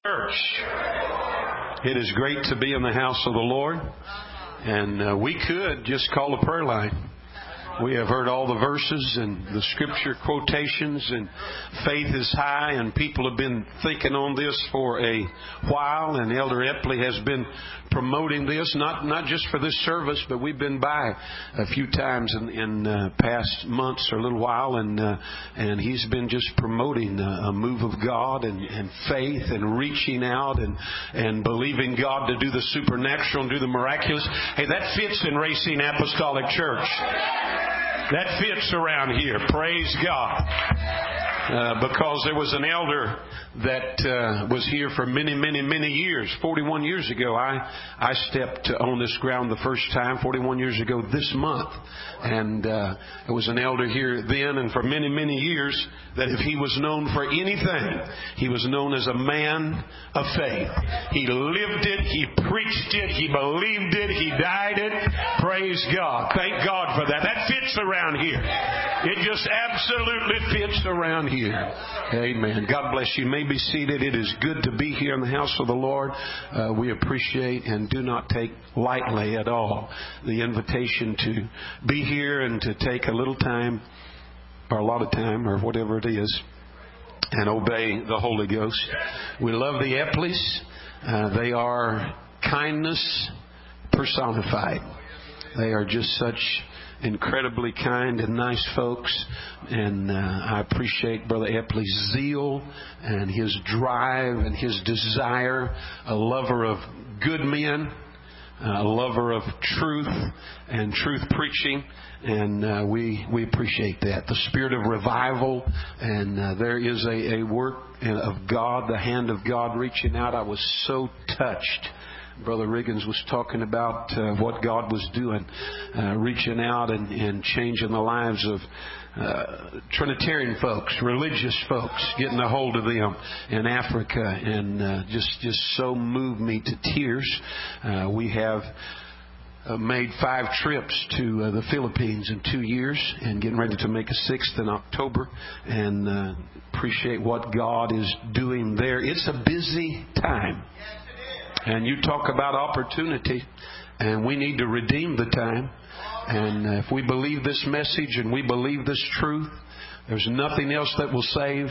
Church. It is great to be in the house of the Lord, and we could just call a prayer line. We have heard all the verses and the scripture quotations, and faith is high, and people have been thinking on this for a while, and Elder Epley has been promoting this, not just for this service, but we've been by a few times in past months or a little while, and he's been just promoting a move of God and faith and reaching out and believing God to do the supernatural and do the miraculous. Hey, that fits in Racine Apostolic Church. That fits around here. Praise God. Because there was an elder that was here for many years. 41 years ago, I stepped on this ground the first time, 41 years ago this month. And there was an elder here then and for many years that if he was known for anything, he was known as a man of faith. He lived it, he preached it, he believed it, he died it. Praise God. Thank God for that. That fits around here. It just absolutely fits around here. Amen. God bless you. You may be seated. It is good to be here in the house of the Lord. We appreciate and do not take lightly at all the invitation to be here and to take a little time or a lot of time or whatever it is and obey the Holy Ghost. We love the Epleys. They are kindness personified. They are just such incredibly kind and nice folks, and I appreciate Brother Epley's zeal and his drive and his desire, a lover of good men, a lover of truth and truth preaching, and we appreciate that. The spirit of revival, and there is a work of God, the hand of God reaching out. I was so touched. Brother Riggins was talking about what God was doing, reaching out and changing the lives of Trinitarian folks, religious folks, getting a hold of them in Africa, and just so moved me to tears. We have made 5 trips to the Philippines in 2 years and getting ready to make a 6th in October, and appreciate what God is doing there. It's a busy time. And you talk about opportunity, and we need to redeem the time. And if we believe this message and we believe this truth, there's nothing else that will save.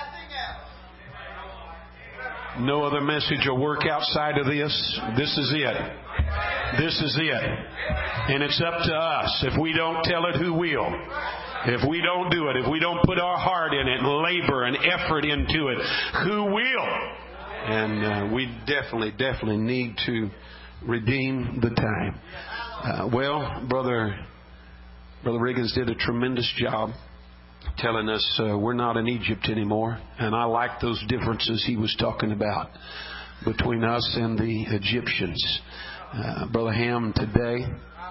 No other message will work outside of this. This is it. This is it. And it's up to us. If we don't tell it, who will? If we don't do it, if we don't put our heart in it and labor and effort into it, who will? And we definitely need to redeem the time. Brother Riggins did a tremendous job telling us we're not in Egypt anymore. And I like those differences he was talking about between us and the Egyptians. Brother Ham today,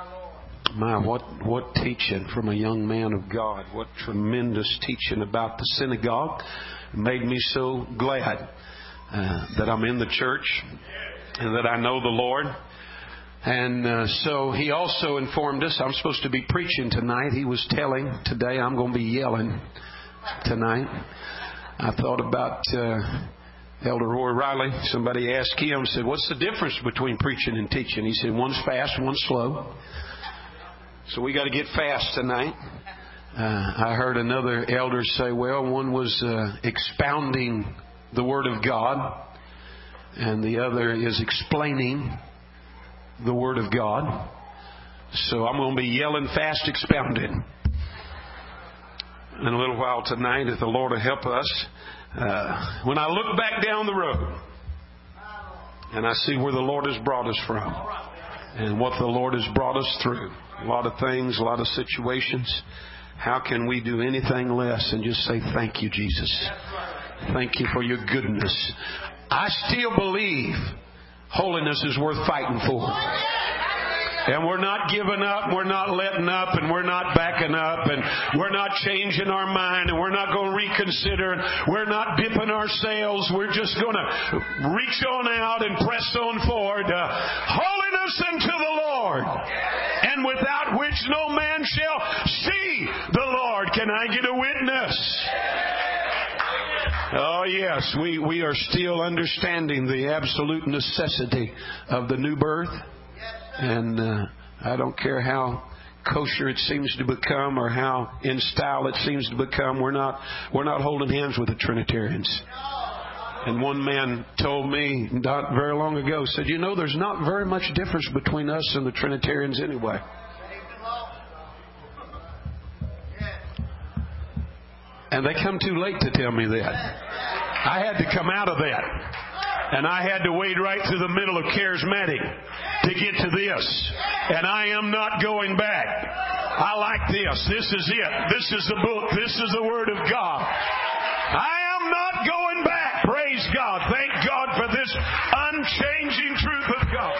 what teaching from a young man of God. What tremendous teaching about the synagogue. It made me so glad that I'm in the church and that I know the Lord. And so he also informed us I'm supposed to be preaching tonight. He was telling today I'm going to be yelling tonight. I thought about Elder Roy Riley. Somebody asked him, said, what's the difference between preaching and teaching? He said, one's fast, one's slow. So we got to get fast tonight. I heard another elder say, one was expounding the Word of God, and the other is explaining the Word of God. So I'm going to be yelling fast, expounding in a little while tonight, if the Lord will help us. When I look back down the road and I see where the Lord has brought us from and what the Lord has brought us through, a lot of things, a lot of situations, how can we do anything less than just say, thank you, Jesus. Thank you for your goodness. I still believe holiness is worth fighting for. And we're not giving up, we're not letting up, and we're not backing up, and we're not changing our mind, and we're not going to reconsider, and we're not dipping our sails. We're just going to reach on out and press on forward. Holiness unto the Lord, and without which no man shall see the Lord. Can I get a witness? Oh, yes, we are still understanding the absolute necessity of the new birth. And I don't care how kosher it seems to become or how in style it seems to become, we're not holding hands with the Trinitarians. And one man told me not very long ago, said, you know, there's not very much difference between us and the Trinitarians anyway. And they come too late to tell me that. I had to come out of that. And I had to wade right through the middle of charismatic to get to this. And I am not going back. I like this. This is it. This is the book. This is the Word of God. I am not going back. Praise God. Thank God for this unchanging truth of God.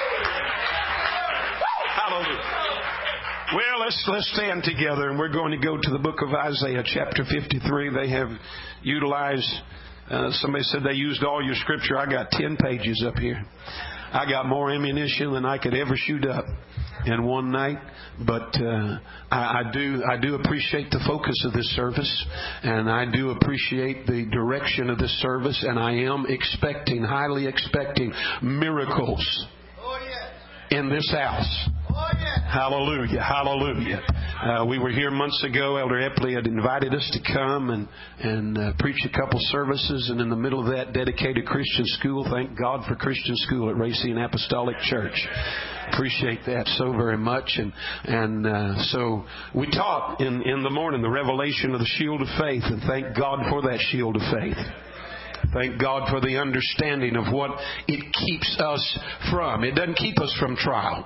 Hallelujah. Well, let's stand together, and we're going to go to the book of Isaiah, chapter 53. They have utilized, somebody said they used all your scripture. I got 10 pages up here. I got more ammunition than I could ever shoot up in one night. But I do appreciate the focus of this service, and I do appreciate the direction of this service, and I am highly expecting miracles in this house. Hallelujah, hallelujah. We were here months ago. Elder Epley had invited us to come and preach a couple services, and in the middle of that, dedicate a Christian school. Thank God for Christian school at Racine Apostolic Church. Appreciate that so very much. And so we taught in the morning the revelation of the shield of faith, and thank God for that shield of faith. Thank God for the understanding of what it keeps us from. It doesn't keep us from trial.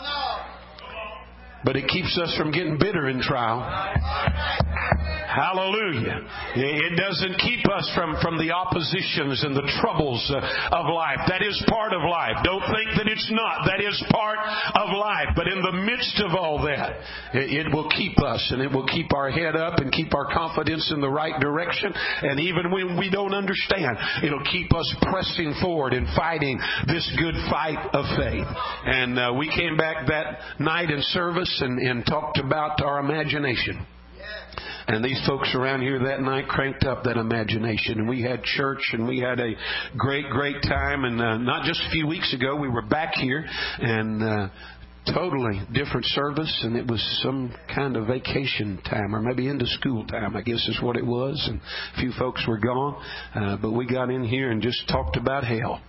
But it keeps us from getting bitter in trial. Hallelujah. It doesn't keep us from the oppositions and the troubles of life. That is part of life. Don't think that it's not. That is part of life. But in the midst of all that, it will keep us, and it will keep our head up and keep our confidence in the right direction. And even when we don't understand, it'll keep us pressing forward and fighting this good fight of faith. And we came back that night in service and talked about our imagination. And these folks around here that night cranked up that imagination. And we had church, and we had a great, great time. And not just a few weeks ago, we were back here, and totally different service. And it was some kind of vacation time, or maybe into school time, I guess is what it was. And a few folks were gone. But we got in here and just talked about hell.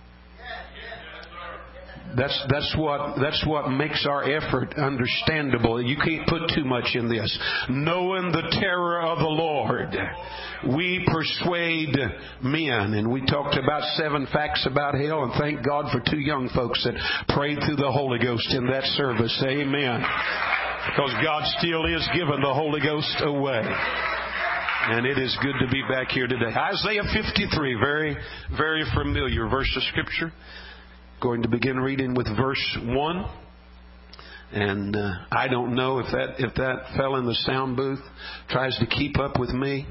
That's what makes our effort understandable. You can't put too much in this. Knowing the terror of the Lord, we persuade men. And we talked about 7 facts about hell, and thank God for 2 young folks that prayed through the Holy Ghost in that service. Amen. Because God still is giving the Holy Ghost away. And it is good to be back here today. Isaiah 53, very, very familiar verse of Scripture. Going to begin reading with verse 1. And I don't know if that fell in the sound booth tries to keep up with me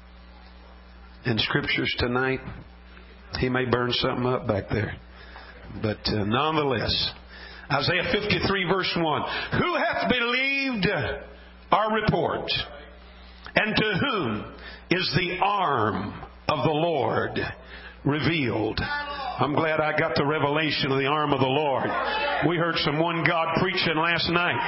in Scriptures tonight. He may burn something up back there. But nonetheless, Isaiah 53 verse 1. Who hath believed our report? And to whom is the arm of the Lord revealed? I'm glad I got the revelation of the arm of the Lord. We heard some one God preaching last night.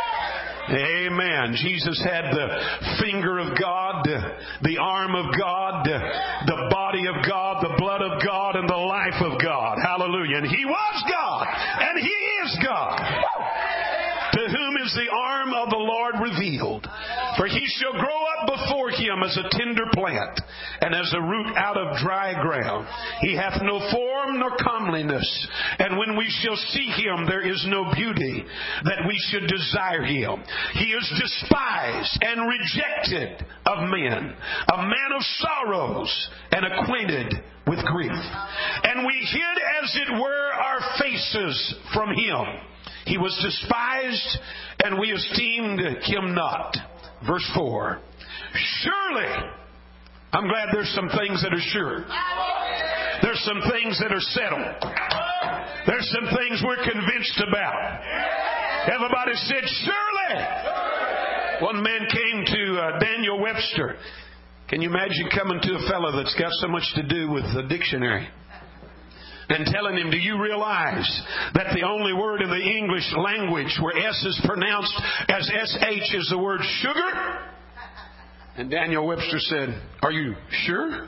Amen. Jesus had the finger of God, the arm of God, the body of God, the blood of God, and the life of God. Hallelujah. And He was God, and He is God. To whom is the arm of the Lord revealed? For He shall grow up before Him as a tender plant, and as a root out of dry ground. He hath no form nor comeliness, and when we shall see Him, there is no beauty that we should desire Him. He is despised and rejected of men, a man of sorrows, and acquainted with grief. And we hid, as it were, our faces from Him. He was despised, and we esteemed Him not. Verse 4. Surely, I'm glad there's some things that are sure. There's some things that are settled. There's some things we're convinced about. Everybody said, surely. One man came to Daniel Webster Can you imagine coming to a fellow that's got so much to do with the dictionary and telling him, do you realize that the only word in the English language where S is pronounced as SH is the word sugar? And Daniel Webster said, are you sure?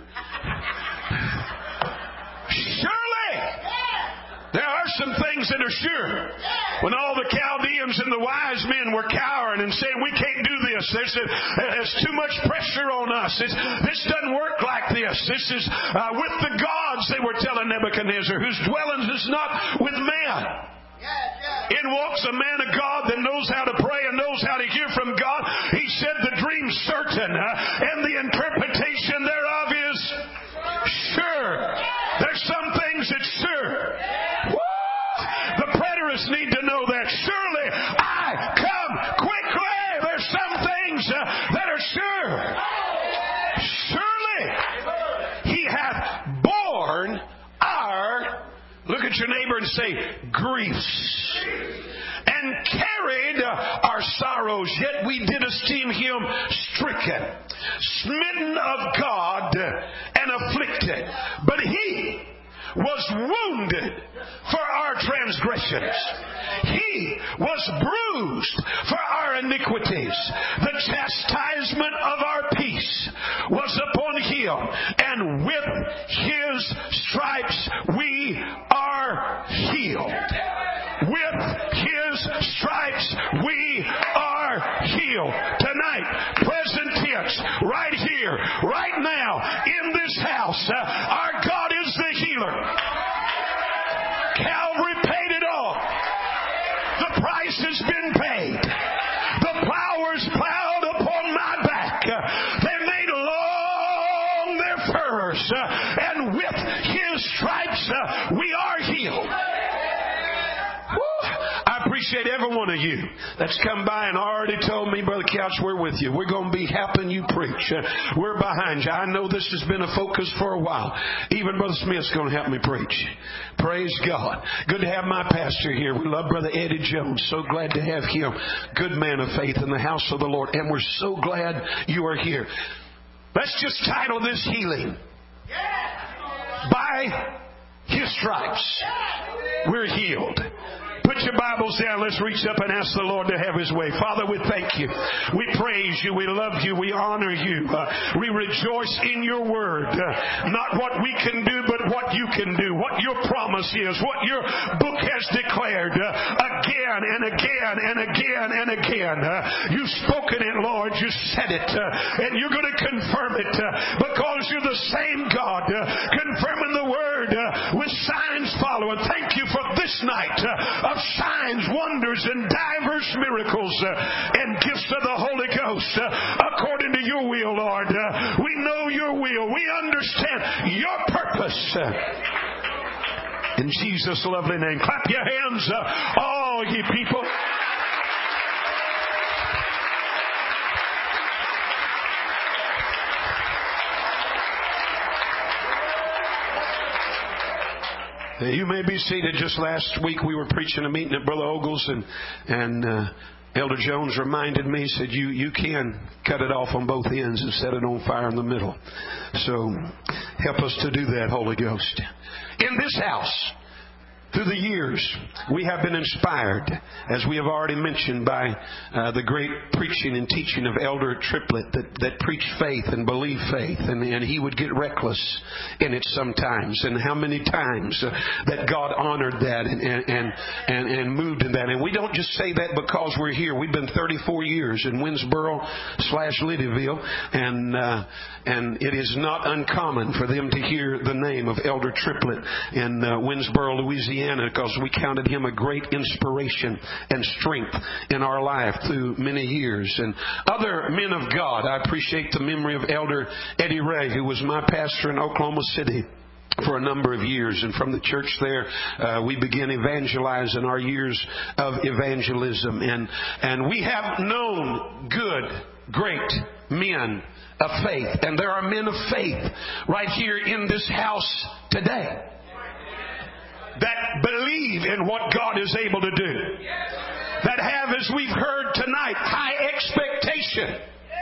Surely! There are some things that are sure. When all the Chaldeans and the wise men were cowering and saying, we can't do this. There's too much pressure on us. This doesn't work like this. This is with the gods, they were telling Nebuchadnezzar, whose dwellings is not with man. In walks a man of God that knows how to pray and knows how to hear from God. He said the dream's certain, and the interpretation thereof is sure. There's some things that's sure. The preterists need to know that. Surely I come quickly. There's some things that are sure. Surely He hath borne our, look at your neighbor and say, griefs, and carried our sorrows, yet we did esteem Him stricken, smitten of God, and afflicted. But He was wounded for our transgressions. He was bruised for our iniquities. The chastisement of our peace was upon Him, and with His stripes we are healed. With His stripes we are healed. Tonight, present tense, right here, right now, in this house, our God is the healer. Calvary paid it all. The price has been paid. The plowers plowed upon my back. They made long their furrows, and with His stripes we are healed. I appreciate every one of you that's come by and already told me, Brother Couch, we're with you. We're going to be helping you preach. We're behind you. I know this has been a focus for a while. Even Brother Smith's going to help me preach. Praise God. Good to have my pastor here. We love Brother Eddie Jones. So glad to have him. Good man of faith in the house of the Lord. And we're so glad you are here. Let's just title this healing. By His stripes, we're healed. Put your Bibles down. Let's reach up and ask the Lord to have His way. Father, we thank You. We praise You. We love You. We honor You. We rejoice in Your Word. Not what we can do, but what You can do. What Your promise is. What Your book has declared. Again and again and again and again. You've spoken it, Lord. You said it. And You're going to confirm it. Because You're the same God. Confirming the Word with signs following. Thank You for this night of signs, wonders, and diverse miracles and gifts of the Holy Ghost according to Your will, Lord. We know Your will. We understand Your purpose. In Jesus' lovely name. Clap your hands, all ye people. You may be seated. Just last week we were preaching a meeting at Brother Ogle's, and Elder Jones reminded me, said, you can cut it off on both ends and set it on fire in the middle. So help us to do that, Holy Ghost. In this house, through the years, we have been inspired, as we have already mentioned, by the great preaching and teaching of Elder Triplett that preached faith and believed faith, and he would get reckless in it sometimes. And how many times that God honored that and moved in that. And we don't just say that because we're here. We've been 34 years in Winsboro/Lydieville, and it is not uncommon for them to hear the name of Elder Triplett in Winsboro, Louisiana, because we counted him a great inspiration and strength in our life through many years. And other men of God, I appreciate the memory of Elder Eddie Ray, who was my pastor in Oklahoma City for a number of years. And from the church there, we began evangelizing our years of evangelism. And we have known good, great men of faith. And there are men of faith right here in this house today that believe in what God is able to do. That have, as we've heard tonight, high expectation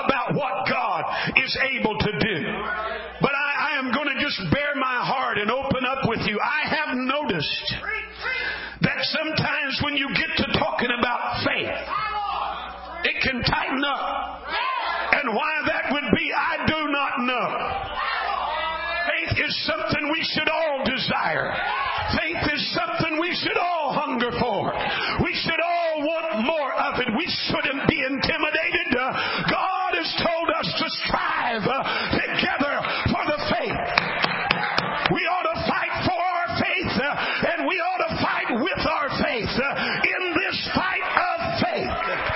about what God is able to do. But I am going to just bare my heart and open up with you. I have noticed that sometimes when you get to talking about faith, it can tighten up. And why that would be, I do not know. Faith is something we should all desire. Faith is something we should all hunger for. We should all want more of it. We shouldn't be intimidated. God has told us to strive together for the faith. We ought to fight for our faith, and we ought to fight with our faith in this fight of faith.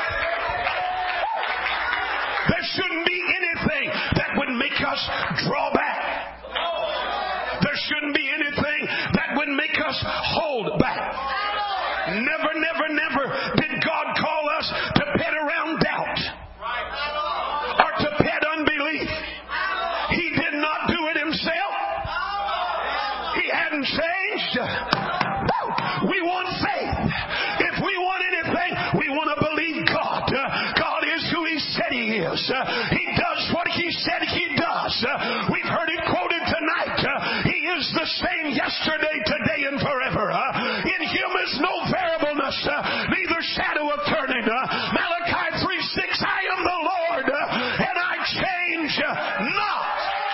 There shouldn't be anything that would make us draw back. There shouldn't be anything that would make us hold back. Never, never, never did God call us to pet around doubt or to pet unbelief. He did not do it himself. He hadn't changed. We want faith. If we want anything, we want to believe God. God is who He said He is. He does what He said He does. We've heard it quoted tonight. He is the same yesterday, today, and forever. In Him is no variableness, neither shadow of turning. Malachi 3:6, I am the Lord, and I change not.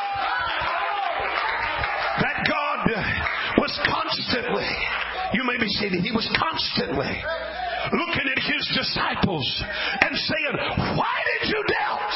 That God was constantly, you may be seated, He was constantly looking at His disciples and saying, why did you doubt?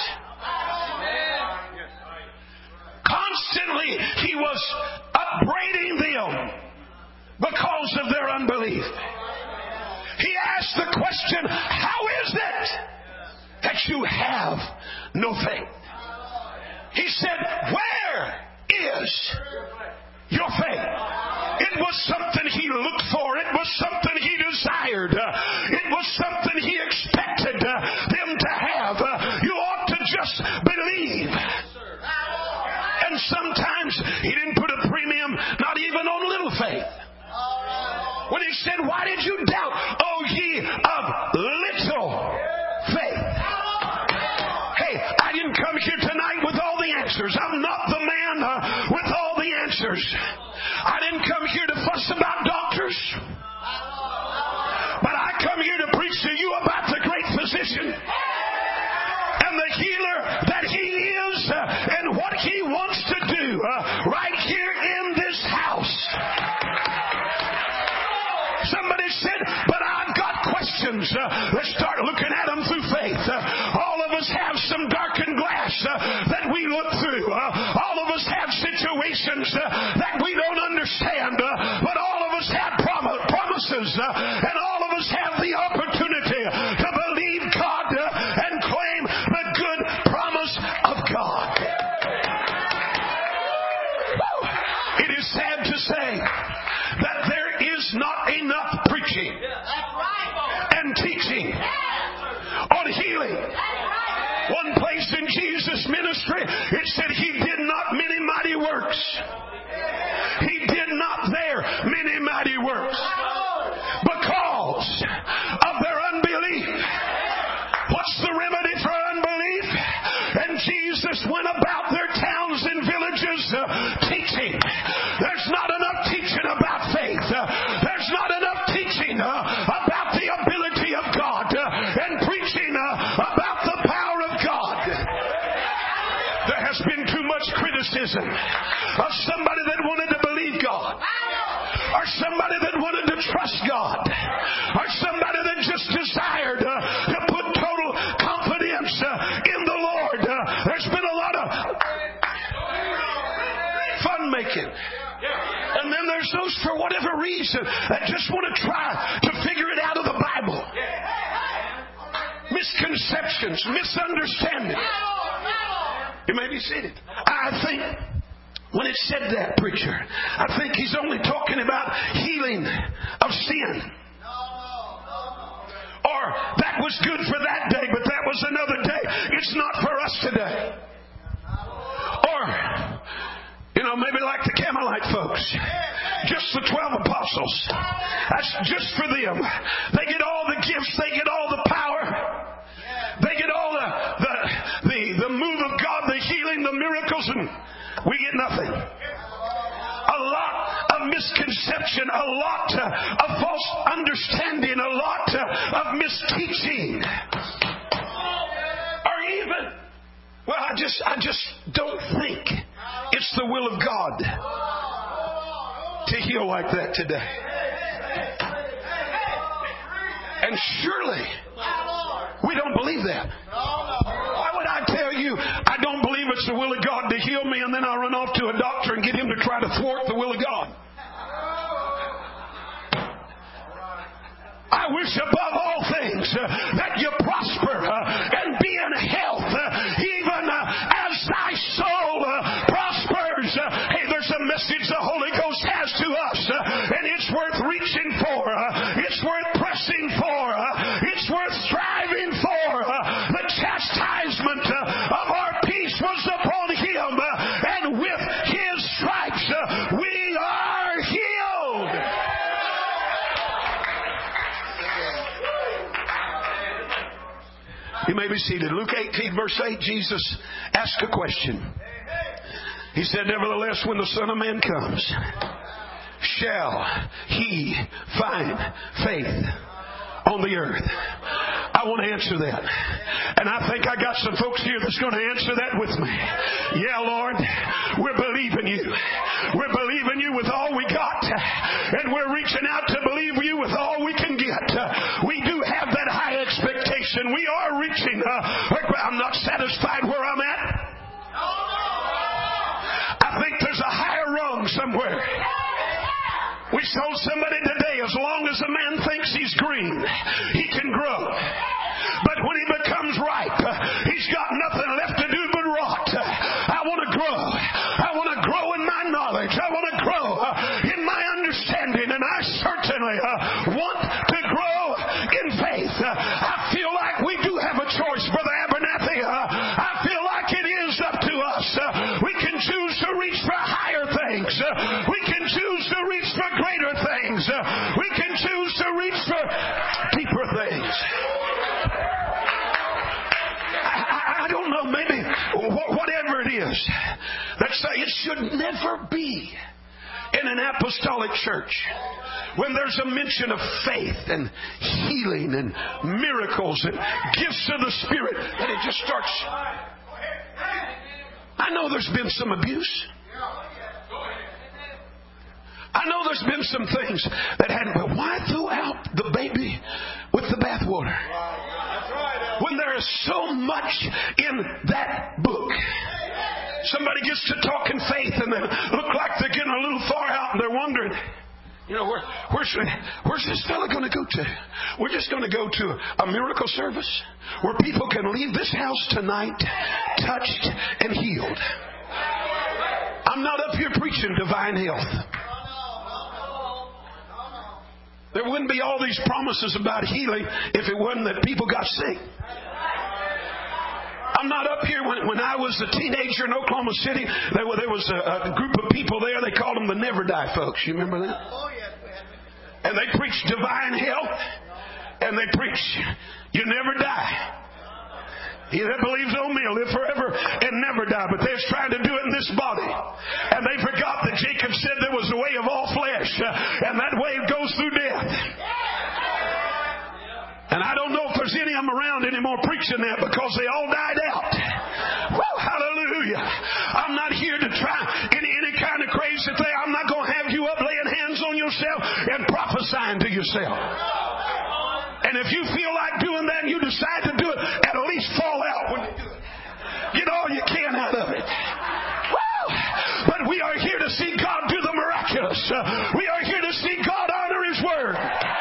Constantly He was upbraiding them because of their unbelief. He asked the question, how is it that you have no faith? He said, where is your faith? It was something He looked for. It was something He desired. It was something He expected them to have. You ought to just believe. And sometimes He didn't put a premium, not even on little faith. When He said, why did you doubt, O ye of little faith? Hey, I didn't come here tonight with all the answers. I'm not the man with all the answers. I didn't come here to fuss about doctors. But I come here to preach to you about the great physician and the healer that He is and what He wants to do right here in this house. Somebody said, but I've got questions. Let's start looking at them through faith. All of us have some darkened glass that we look through. All of us have situations that we don't understand. But all of us have promises. And all of us have the opportunity to believe God and claim the good promise of God. It is sad to say that there is not enough preaching and teaching on healing. One place in Jesus' ministry, it said He did not many mighty works. He did not there many mighty works because of their unbelief. What's the remedy for unbelief? And Jesus went about their towns and villages teaching. There's not enough teaching about faith. There's not enough teaching about the ability of God and preaching about the power of God. There has been too much criticism of somebody that wanted to believe God, or somebody that wanted to trust God, or somebody that just desired to put total confidence in the Lord. There's been a lot of fun making. And then there's those, for whatever reason, that just want to try to figure it out of the Bible. Misconceptions, misunderstanding. You may be seated. I think when it said that, preacher, I think he's only talking about healing of sin. Or that was good for that day, but that was another day. It's not for us today. Or, maybe like the Camelite folks. Just the 12 apostles. That's just for them. They get all the gifts. They get all the power. They get all the nothing. A lot of misconception, a lot of false understanding, a lot of misteaching. Or even, well, I just don't think it's the will of God to heal like that today. And surely we don't believe that. Why would I tell you I don't believe it's the will of God to heal me, and then I'll run off to a doctor and get him to try to thwart the will of God? I wish above all things that you prosper and be in health, even as thy soul prospers. Hey, there's a message the Holy Ghost has to us, and it's worth reaching for. It's worth pressing for. It's worth striving for. The chastisement of our peace was upon him, and with his stripes we are healed. You may be seated. Luke 18, verse 8, Jesus asked a question. He said, nevertheless, when the Son of Man comes, shall he find faith on the earth? I want to answer that. And I think I got some folks here that's going to answer that with me. Yeah, Lord, we're believing you. We're believing you with all we got. And we're reaching out to believe you with all we can get. We do have that high expectation. We are reaching. I'm not satisfied where I'm at. I think there's a higher rung somewhere. We told somebody today, as long as a man thinks he's green, he can grow. But when he becomes ripe, he's got nothing left to do but rot. I want to grow. I want to grow in my knowledge. I want to grow in my understanding. And I certainly want to grow in faith. I feel like we do have a choice, Brother Abernathy. I feel like it is up to us. We can choose to reach for higher things. We can choose to reach for greater things. We can choose to reach for deeper things. I don't know, maybe whatever it is. Let's say it should never be in an apostolic church when there's a mention of faith and healing and miracles and gifts of the Spirit that it just starts. I know there's been some abuse. I know there's been some things that hadn't, but why throw out the baby with the bathwater? When there is so much in that book. Somebody gets to talking faith and they look like they're getting a little far out and they're wondering, where's this fella going to go to? We're just going to go to a miracle service where people can leave this house tonight touched and healed. I'm not up here preaching divine health. There wouldn't be all these promises about healing if it wasn't that people got sick. I'm not up here. When I was a teenager in Oklahoma City, there was a group of people there. They called them the Never Die folks. You remember that? And they preached divine health. And they preached, you never die. He that believes on me will live forever and never die. But they're trying to do it in this body. And they forgot that Jacob said there was a way of all flesh. And that way goes through death. And I don't know if there's any of them around anymore preaching that because they all died out. Woo, hallelujah. I'm not here to try any kind of crazy thing. I'm not going to have you up laying hands on yourself and prophesying to yourself. And if you feel like doing that and you decide to do it, at least fall out when you do it. Get all you can out of it. Woo! But we are here to see God do the miraculous. We are here to see God honor His word.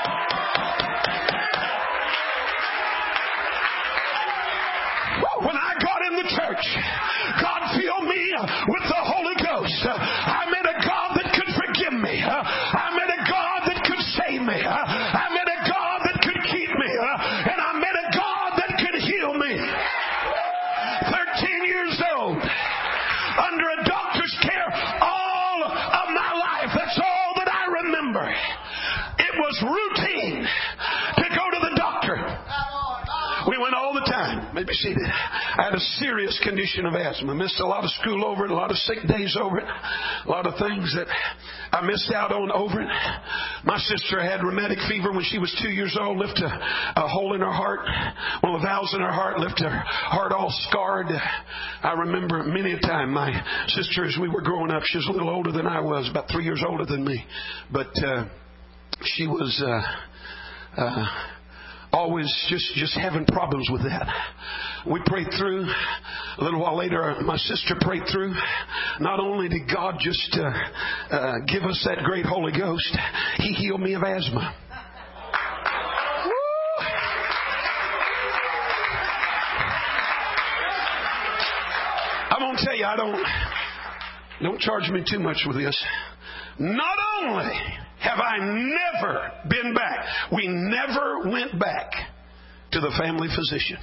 When I got in the church, God filled me with the Holy Ghost. I met a God that could forgive me. I met a God that could save me. I met a God that could keep me. And I met a God that could heal me. 13 years old, under a doctor's care all of my life. That's all that I remember. It was routine to go to the doctor. We went all the time. Maybe she did. I had a serious condition of asthma. Missed a lot of school over it, a lot of sick days over it, a lot of things that I missed out on over it. My sister had rheumatic fever when she was 2 years old, left a hole in her heart, one of the valves in her heart, left her heart all scarred. I remember many a time my sister, as we were growing up, she was a little older than I was, about 3 years older than me, but she was always just having problems with that. We prayed through. A little while later, my sister prayed through. Not only did God just give us that great Holy Ghost, He healed me of asthma. I'm going to tell you, don't charge me too much with this. Not only have I never been back, we never went back to the family physician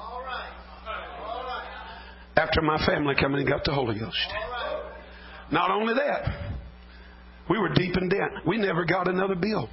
after my family come and got the Holy Ghost. Not only that, we were deep in debt. We never got another bill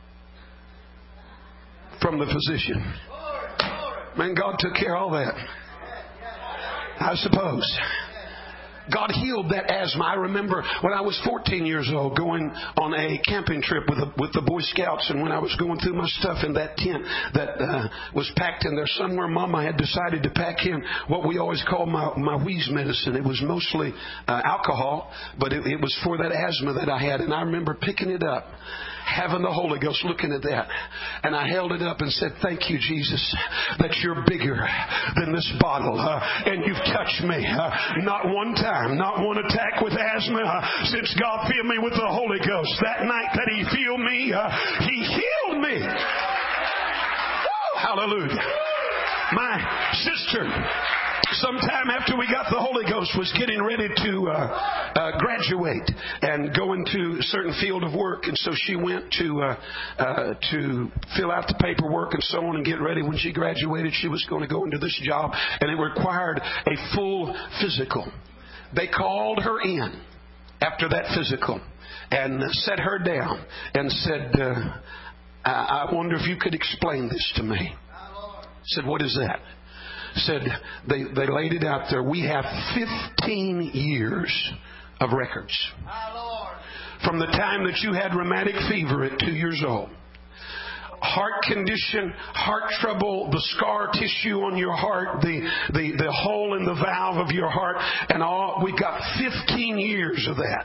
from the physician. Man, God took care of all that, I suppose. God healed that asthma. I remember when I was 14 years old going on a camping trip with the Boy Scouts, and when I was going through my stuff in that tent that was packed in there somewhere, Mama had decided to pack in what we always call my wheeze medicine. It was mostly alcohol, but it was for that asthma that I had. And I remember picking it up, having the Holy Ghost, looking at that, and I held it up and said, "Thank you, Jesus, that you're bigger than this bottle, and you've touched me. Not one time, not one attack with asthma since God filled me with the Holy Ghost. That night that He filled me, He healed me." Woo, hallelujah. My sister, sometime after we got the Holy Ghost, was getting ready to graduate and go into a certain field of work, and so she went to fill out the paperwork and so on and get ready. When she graduated, she was going to go into this job, and it required a full physical. They called her in after that physical and set her down and said, I wonder if you could explain this to me. I said, "What is that?" Said they laid it out there. We have 15 years of records from the time that you had rheumatic fever at 2 years old, heart condition, heart trouble, the scar tissue on your heart, the hole in the valve of your heart, and all. We got 15 years of that.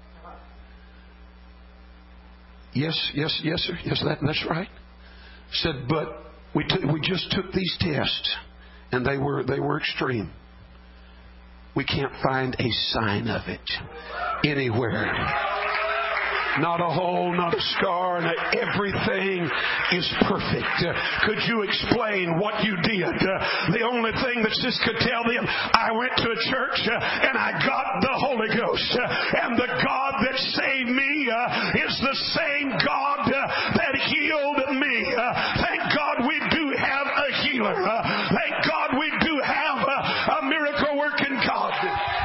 Yes, sir. Yes, that's right. Said, but we just took these tests, and they were extreme. We can't find a sign of it anywhere. Not a hole, not a scar, and everything is perfect. Could you explain what you did? The only thing that sis could tell them, I went to a church and I got the Holy Ghost. And the God that saved me is the same God that healed me. Thank God we do have a healer. Thank God we do have a miracle working God.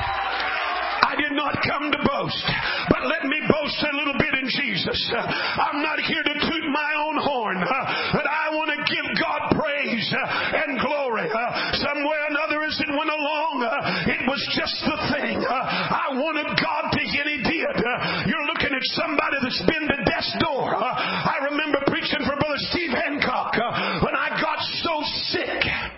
I did not come to boast, but let me boast a little bit in Jesus. I'm not here to toot my own horn, but I want to give God praise and glory. Some way or another as it went along, it was just the thing I wanted God to get. He did. You're looking at somebody that's been to death's door. I remember preaching for Brother Steve Hancock when I got so sick.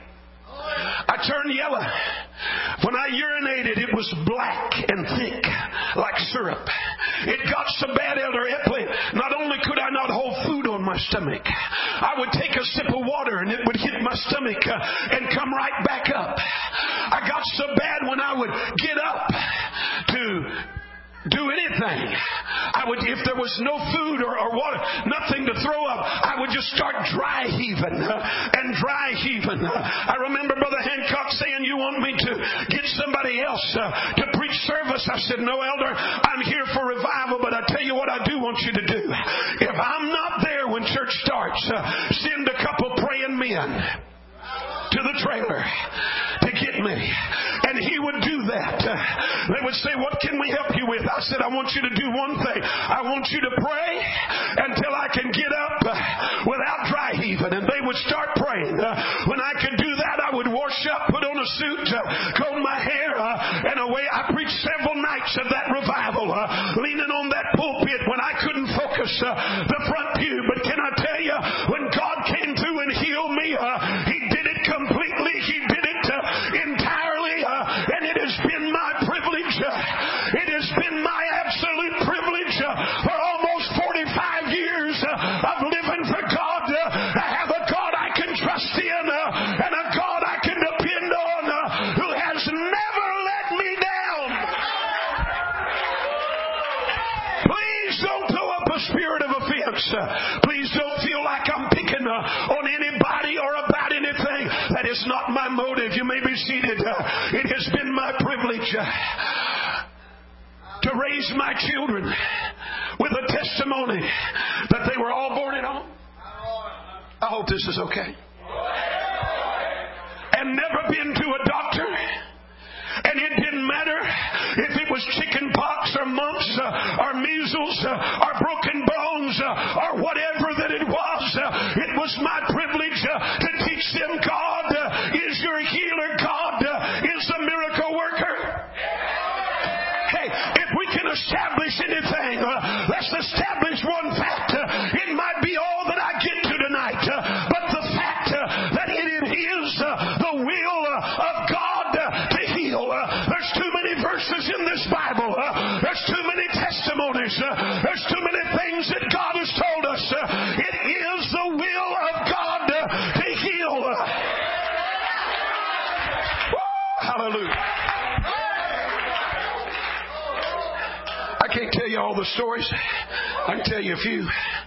I turned yellow. When I urinated, it was black and thick, like syrup. It got so bad, Elder Epley, not only could I not hold food on my stomach, I would take a sip of water and it would hit my stomach and come right back up. I got so bad when I would get up to do anything, if there was no food or water, nothing to throw up, I would just start dry heaving and dry heaving. I remember Brother Hancock saying, "You want me to get somebody else to preach service?" I said, "No, Elder, I'm here for revival, but I tell you what I do want you to do. If I'm not there when church starts, send a couple praying men to the trailer to get me." And he would do that. They would say, "What can we help you with?" I said, "I want you to do one thing. I want you to pray until I can get up without dry heaving." And they would start praying. When I could do that, I would wash comb my hair, and away. I preached several nights of that revival, leaning on that pulpit when I couldn't focus the front pew. But can I tell you, when God came through and healed me, He did it completely. He did it entirely, and it has been my privilege. It has been my absolute privilege for almost 45 years of living for God to have a God I can trust in and a God I can depend on who has never let me down. Please don't throw up a spirit of offense. Please don't feel like I'm picking on anybody or about anything. That is not my motive. You may be seated. It has been my privilege to raise my children with a testimony that they were all born at home. I hope this is okay. And never been to a doctor. And it didn't matter if it was chicken pox or mumps or measles or broken bones or whatever that it was. It was my privilege to teach them God is your healer. God is the miracle worker. Hey, if we can establish anything, let's establish one fact. It might be all that I get to tonight, but the fact that it is the will of God to heal. There's too many verses in this Bible. There's too many testimonies. There's too many things that God has told us. It is the will of God to heal. Hallelujah. I can't tell you all the stories. I can tell you a few.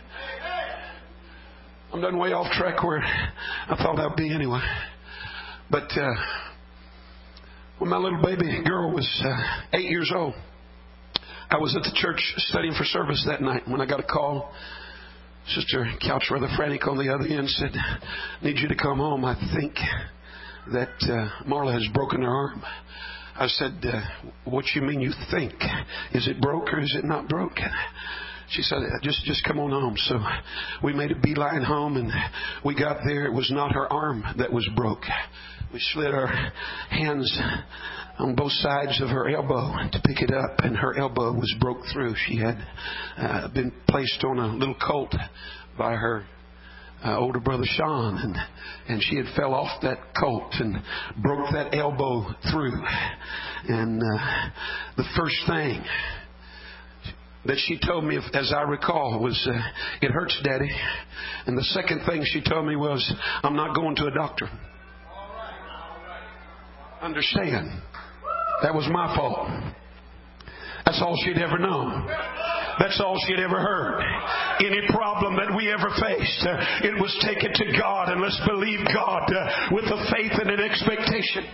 I'm done way off track where I thought I'd be anyway. But when my little baby girl was 8 years old, I was at the church studying for service that night when I got a call. Sister Couch rather frantic on the other end said, "Need you to come home. I think that Marla has broken her arm." I said, "What you mean you think? Is it broke or is it not broken?" She said, just come on home. So we made a beeline home, and we got there. It was not her arm that was broke. We slid our hands on both sides of her elbow to pick it up, and her elbow was broke through. She had been placed on a little colt by her older brother Sean, and she had fell off that colt and broke that elbow through. And the first thing that she told me, as I recall, was, "It hurts, Daddy." And the second thing she told me was, "I'm not going to a doctor." Understand, that was my fault. That's all she'd ever known. That's all she had ever heard. Any problem that we ever faced, it was take it to God and let's believe God with a faith and an expectation.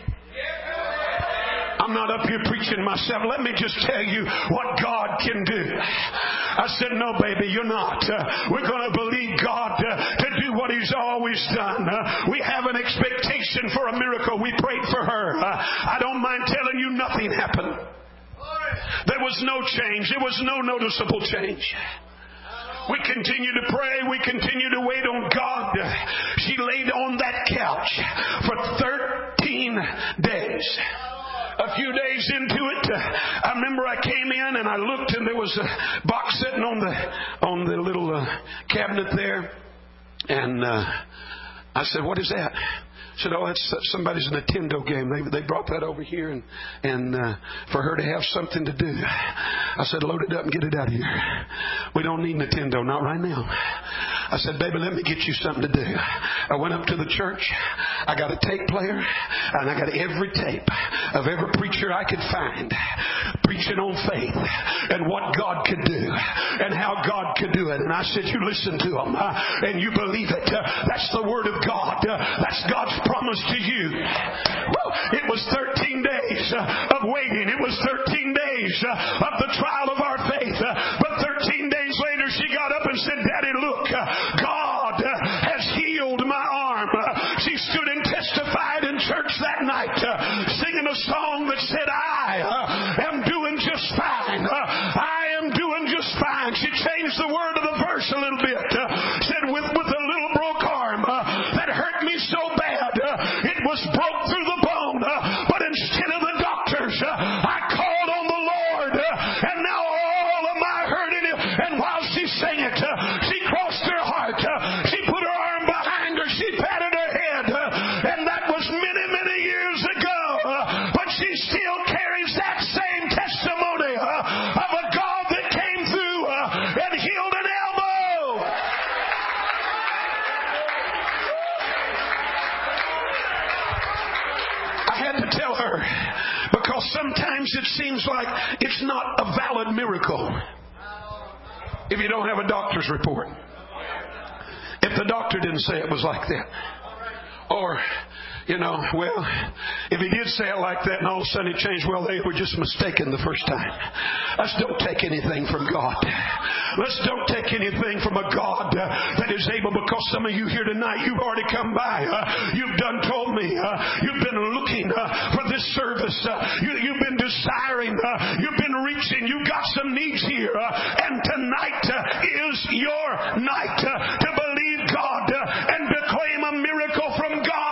I'm not up here preaching myself. Let me just tell you what God can do. I said, "No, baby, you're not. We're going to believe God to do what He's always done. We have an expectation for a miracle." We prayed for her. I don't mind telling you, nothing happened. There was no change. There was no noticeable change. We continue to pray. We continue to wait on God. She laid on that couch for 13 days. A few days into it, I remember I came in and I looked, and there was a box sitting on the little cabinet there. And I said, "What is that?" She said, "Oh, that's somebody's Nintendo game. They brought that over here and for her to have something to do." I said, "Load it up and get it out of here. We don't need Nintendo, not right now." I said, "Baby, let me get you something to do." I went up to the church. I got a tape player, and I got every tape of every preacher I could find preaching on faith and what God could do and how God could do it. And I said, "You listen to them and you believe it. That's the Word of God. That's God's promise to you." Well, it was 13 days of waiting. It was 13 days of the trial of our faith. But 13 days later, she got up and said, "Daddy, look, God has healed my arm." She stood and testified in church that night, singing a song that said, "I am doing just fine. I am doing just fine." She changed the word of the verse a little bit. Said, with a little broke arm that hurt me so bad, it was broke through the bone, but in it seems like it's not a valid miracle if you don't have a doctor's report. If the doctor didn't say it was like that. Or, well, if he did say it like that and all of a sudden it changed, well, they were just mistaken the first time. Let's don't take anything from God. Let's don't take anything from a God that is able, because some of you here tonight, you've already come by. You've done told me. You've been looking for this service. You've been desiring. You've been reaching. You've got some needs here. And tonight is your night to believe God and proclaim a miracle from God.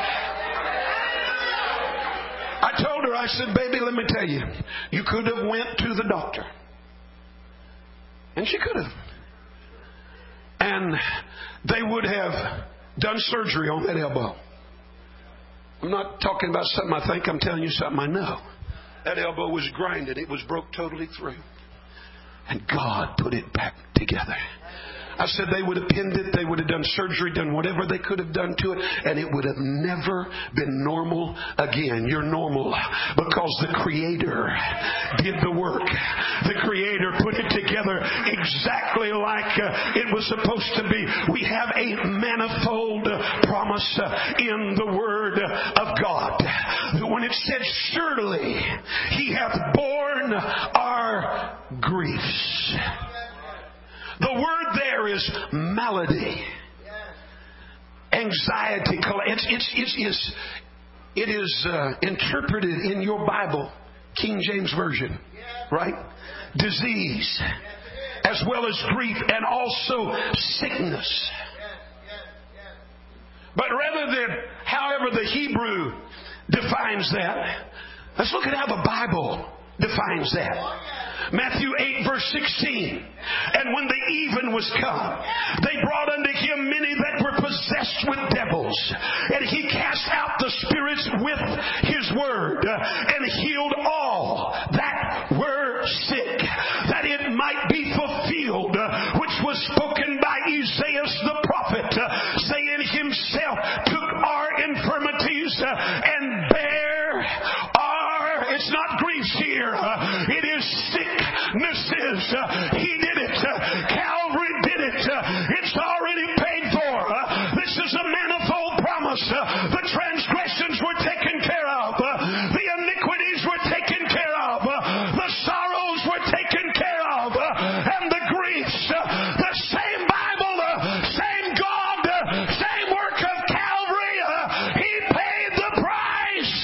I told her, I said, baby, let me tell you, you could have went to the doctor. And she could have. And they would have done surgery on that elbow. I'm not talking about something I think. I'm telling you something I know. That elbow was grinded. It was broke totally through. And God put it back together. I said they would have pinned it, they would have done surgery, done whatever they could have done to it, and it would have never been normal again. You're normal because the Creator did the work. The Creator put it together exactly like it was supposed to be. We have a manifold promise in the Word of God. When it said, surely He hath borne our griefs. The word there is malady, anxiety. It is interpreted in your Bible, King James Version, right? Disease, as well as grief, and also sickness. But rather than however the Hebrew defines that, let's look at how the Bible defines that. Matthew 8 verse 16. And when the even was come, they brought unto him many that were possessed with devils. And he cast out the spirits with his word, and healed all that were sick, that it might be fulfilled, which was spoken by Isaiah the prophet, saying, himself took our infirmities and bare our, it's not griefs here, it is sicknesses. He did it. Calvary did it. It's already paid for. This is a manifold promise. The transgressions were taken care of. The iniquities were taken care of. The sorrows were taken care of. And the griefs. The same Bible, same God, same work of Calvary. He paid the price.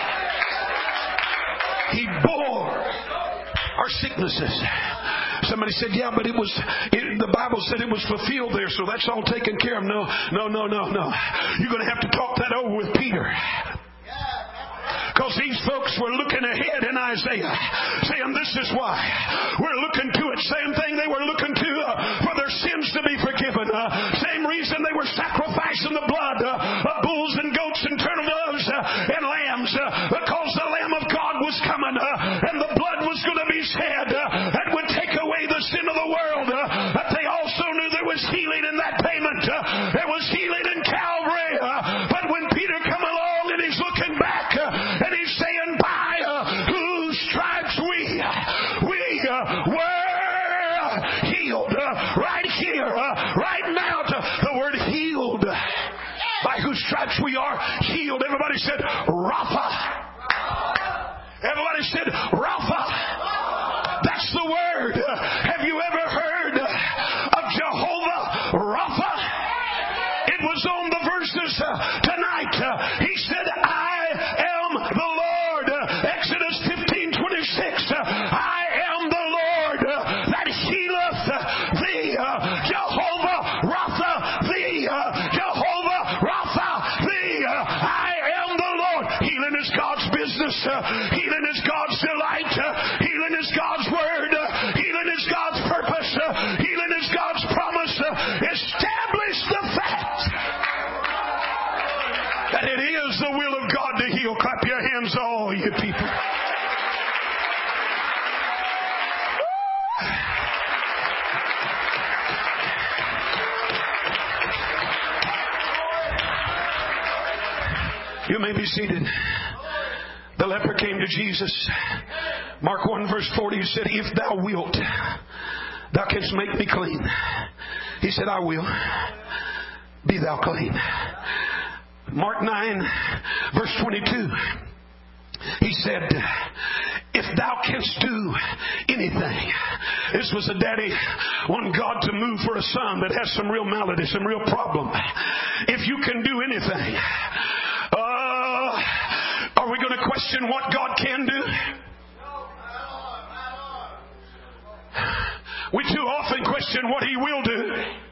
He bore our sicknesses. Somebody said, yeah, but the Bible said it was fulfilled there, so that's all taken care of. No. You're going to have to talk that over with Peter. Because these folks were looking ahead in Isaiah, saying this is why we're looking to it. Same thing they were looking to for their sins to be forgiven. Same reason they were sacrificing the blood of bulls and goats and turtle doves and lambs, because the Lamb of God was coming and the blood was going to be shed that would take away the sin of the world. But they also knew there was healing in that payment. There was healing in Calvary. But when Peter come along and he's looking back and he's saying, by whose stripes we were healed. Right here, right now, the word healed. By whose stripes we are healed. Everybody said, Rapha. Everybody said, Rapha. That's the word. Have you ever heard of Jehovah Rapha? It was on the verses tonight. He said, I am the Lord. Exodus 15:26. I am the Lord that healeth thee. Jehovah Rapha thee. Jehovah Rapha thee. I am the Lord. Healing is God's business. Healing is God's delight. Healing is God's word. Healing is God's purpose. Healing is God's promise. Establish the fact that it is the will of God to heal. Clap your hands, all you people. You may be seated. The The leper came to Jesus. Mark 1 verse 40, he said, if thou wilt, thou canst make me clean. He said, I will. Be thou clean. Mark 9 verse 22, he said, if thou canst do anything. This was a daddy wanting God to move for a son that has some real malady, some real problem. If you can do anything. Are we going to question what God can do? We too often question what He will do.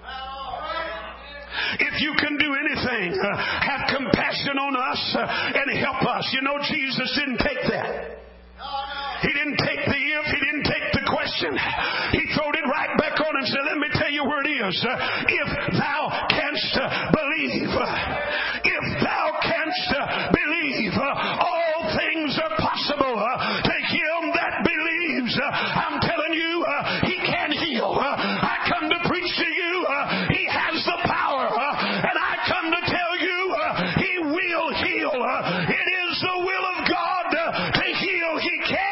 If you can do anything, have compassion on us and help us. You know, Jesus didn't take that. He didn't take the if. He didn't take the question. He throwed it right back on and said, let me tell you where it is. If thou canst believe. If thou canst believe, all things are possible to him that believes. I'm telling you, He can heal. I come to preach to you. He has the power. And I come to tell you, He will heal. It is the will of God to heal. He can.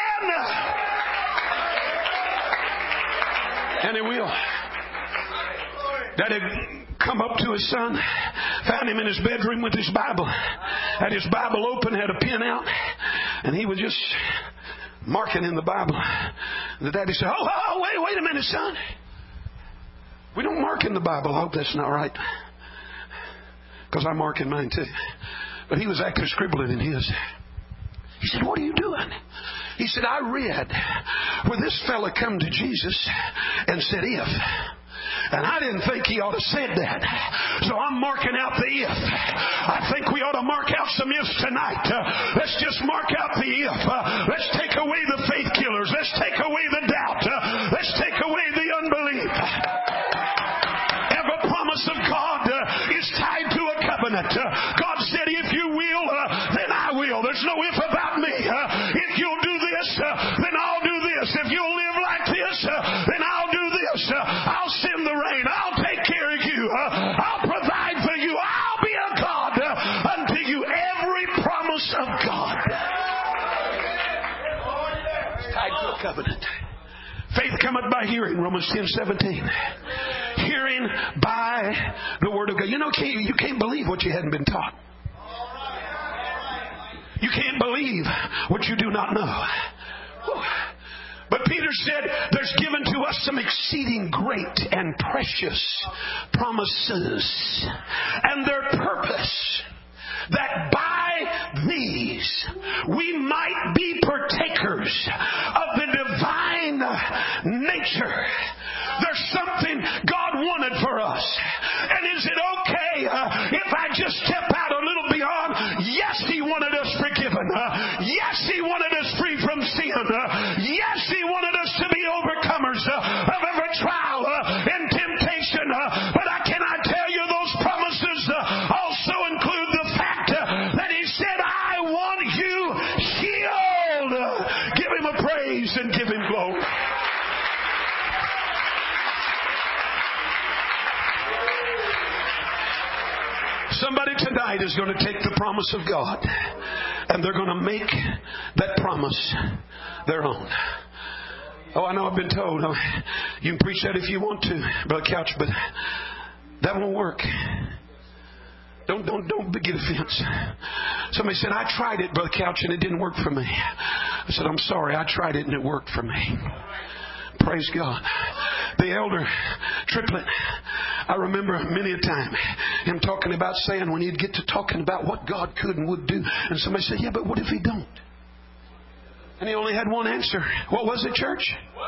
And He will. Daddy come up to his son, found him in his bedroom with his Bible. Had his Bible open, had a pen out, and he was just marking in the Bible. The daddy said, wait a minute, son. We don't mark in the Bible. I hope that's not right. Because I mark in mine too. But he was actually scribbling in his. He said, what are you doing? He said, I read where this fella come to Jesus and said, if. And I didn't think he ought to said that. So I'm marking out the if. I think we ought to mark out some ifs tonight. Let's just mark out the if. Let's take away the faith killers. Let's take away the doubt. Let's take away the unbelief. Every promise of God is tied to a covenant. God said, if you will, then I will. There's no if about me. If you'll do this, then I'll do this. If you'll live like this, then I'll do this. I'll send the rain. I'll take care of you. I'll provide for you. I'll be a God unto you. Every promise of God is tied to a covenant. Faith cometh by hearing, Romans 10:17. Hearing by the Word of God. You know, you can't believe what you hadn't been taught. You can't believe what you do not know. But Peter said, there's given to us some exceeding great and precious promises. And their purpose, that by these we might be partakers of the divine nature. There's something God wanted for us. And is it okay if I just step out a little beyond? Yes, He wanted us forgiven. Yes, He wanted us free from sin. Yes, He wanted us to be overcomers of every trial and temptation. But can I tell you, those promises also include the fact that He said, I want you healed. Give Him a praise and give Him glory. Somebody tonight is going to take the promise of God and they're going to make that promise their own. Oh, I know I've been told, you can preach that if you want to, Brother Couch, but that won't work. Don't get offense. Somebody said, I tried it, Brother Couch, and it didn't work for me. I said, I'm sorry, I tried it and it worked for me. Praise God. The elder Triplet, I remember many a time him talking about saying when he'd get to talking about what God could and would do, and somebody said, yeah, but what if He don't? And he only had one answer. What was it, church?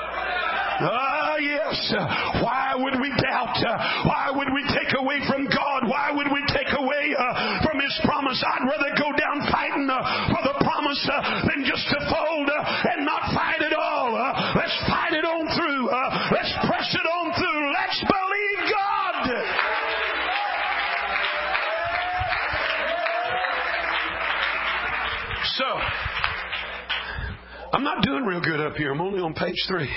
Yes. Why would we doubt? Why would we take away from God? Why would we take away from His promise? I'd rather go down fighting for the promise than just to fold and not fight at all. Let's fight it on through. Let's press it on through. Let's believe God. So, I'm not doing real good up here. I'm only on page 3.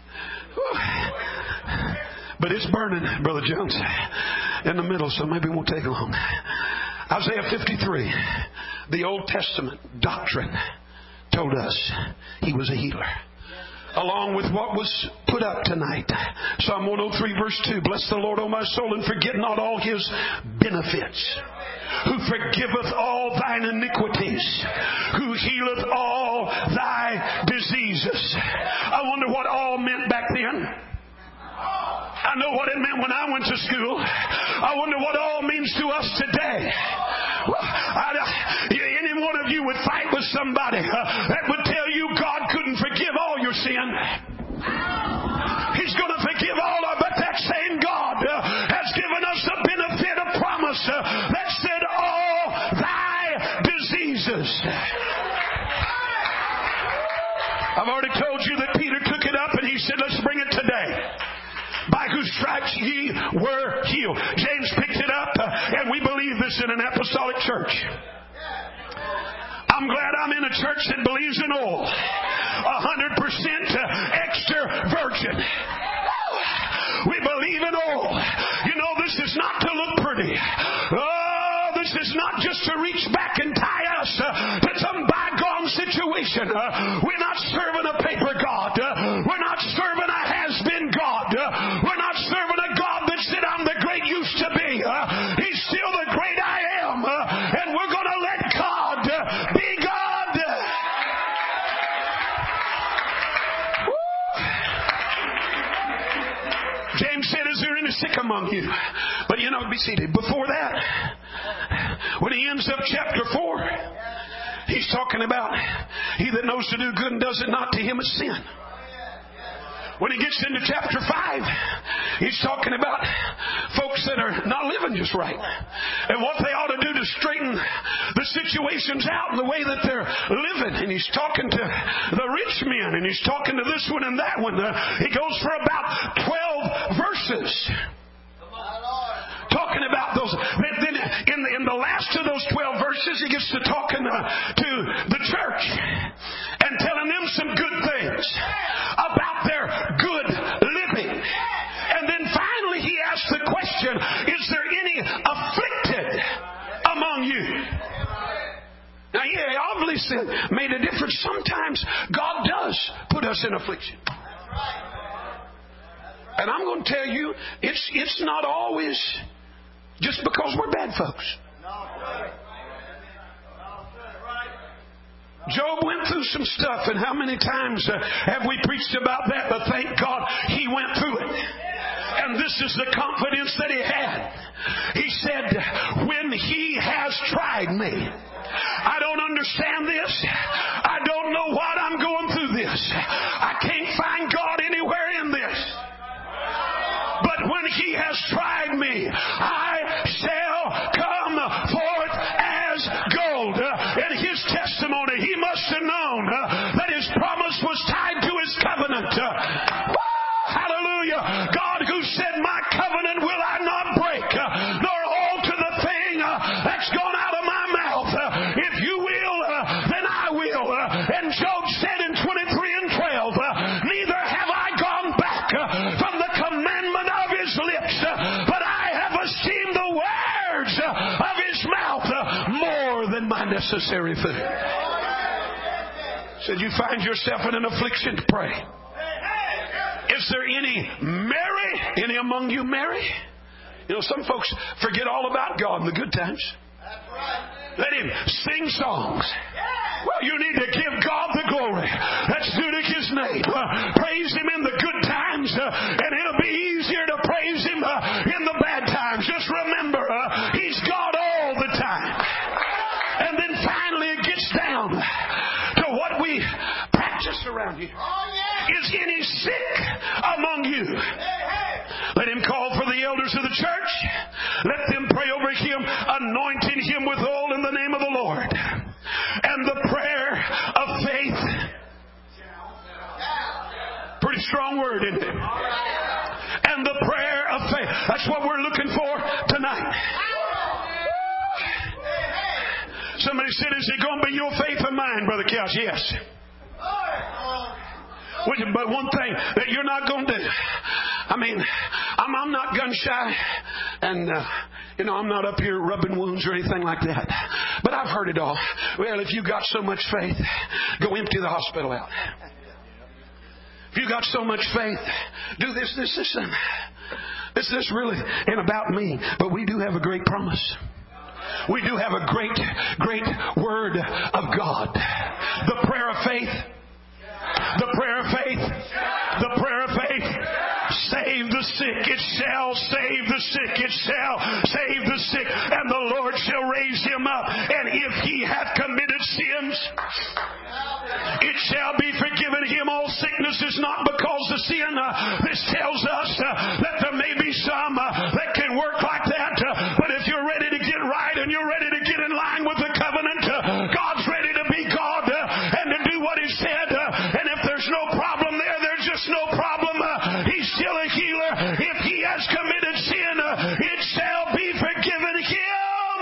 But it's burning, Brother Jones, in the middle, so maybe it won't take long. Isaiah 53, the Old Testament doctrine told us He was a healer. Along with what was put up tonight. Psalm 103 verse 2. Bless the Lord, O my soul, and forget not all His benefits. Who forgiveth all thine iniquities. Who healeth all thy diseases. I wonder what all meant back then. I know what it meant when I went to school. I wonder what all means to us today. Any one of you would fight with somebody that would tell you God couldn't forgive all your sin. He's going to forgive all of it. But that same God has given us the benefit of promise that said all thy diseases. I've already told you that Peter took it up and he said, let's bring it today. By whose stripes ye were healed. James picked it up, and we believe this in an apostolic church. I'm glad I'm in a church that believes in oil. 100% extra virgin. We believe in oil. You know, this is not to look pretty. Oh, this is not just to reach back and tie us to some bygone situation. We're not serving a paper God. We're not serving a has-been God. We're not serving a God that said, I'm the great used to be. He's still the great I am. And we're going to let God be God. Woo. James said, is there any sick among you? But you know, be seated. Before that, when he ends up chapter 4, he's talking about he that knows to do good and does it not, to him is sin. When he gets into chapter 5, he's talking about folks that are not living just right. And what they ought to do to straighten the situations out in the way that they're living. And he's talking to the rich men. And he's talking to this one and that one. He goes for about 12 verses. Talking about those. Then in the last of those 12 verses, he gets to talking to the church and telling them some good things about their good living. And then finally he asks the question, is there any afflicted among you? Now, he obviously made a difference. Sometimes God does put us in affliction. And I'm going to tell you, it's not always just because we're bad folks. Job went through some stuff, and how many times have we preached about that? But thank God he went through it. And this is the confidence that he had. He said, when he has tried me, I don't understand this. I don't know what I'm going through this. I can't find God anywhere in this. But when he has tried me, I shall come forth as gold. In his testimony, he must have known that his promise was tied to his covenant. Hallelujah. God who said, my covenant will I not break, nor alter the thing that's gone out of my mouth. If you will, then I will. And Job said in 23 and 12, neither have I gone back from the commandment of his lips, but I have esteemed the words of his mouth more than my necessary food. Said you find yourself in an affliction, pray. Is there any merry? Any among you merry? You know, some folks forget all about God in the good times. Let him sing songs. Well, you need to give God the glory that's due to his name. Praise him in the good times, and it'll be easier to praise him in the bad times. Just remember, he's God all the time. And then finally it gets down to what we practice around here. Is any sick among you? Let him call for the elders of the church. Let them pray over him, anointing him with oil in the name of the Lord. And the prayer of faith. Pretty strong word, isn't it? And the prayer of faith. That's what we're looking for tonight. Somebody said, is it going to be your faith or mine, Brother Couch? Yes. But one thing that you're not going to do, I mean, I'm not gun shy, and You know, I'm not up here rubbing wounds or anything like that. But I've heard it all. Well, if you got so much faith, go empty the hospital out. If you got so much faith, do this. This really ain't about me. But we do have a great promise. We do have a great, great Word of God. The prayer of faith. The prayer of faith. The prayer of faith. Save the sick. It shall save the sick. It shall save the sick. And the Lord shall raise him up. And if he hath committed sins, it shall be forgiven him. All sickness is not because of sin. This tells us that there may be some that can work like that. But if you're ready to get right and you're ready to get in line with the covenant, God's ready to be God and to do what He said. And if there's no problem there, there's just no problem. He's still a healer. If he has committed sin, it shall be forgiven him.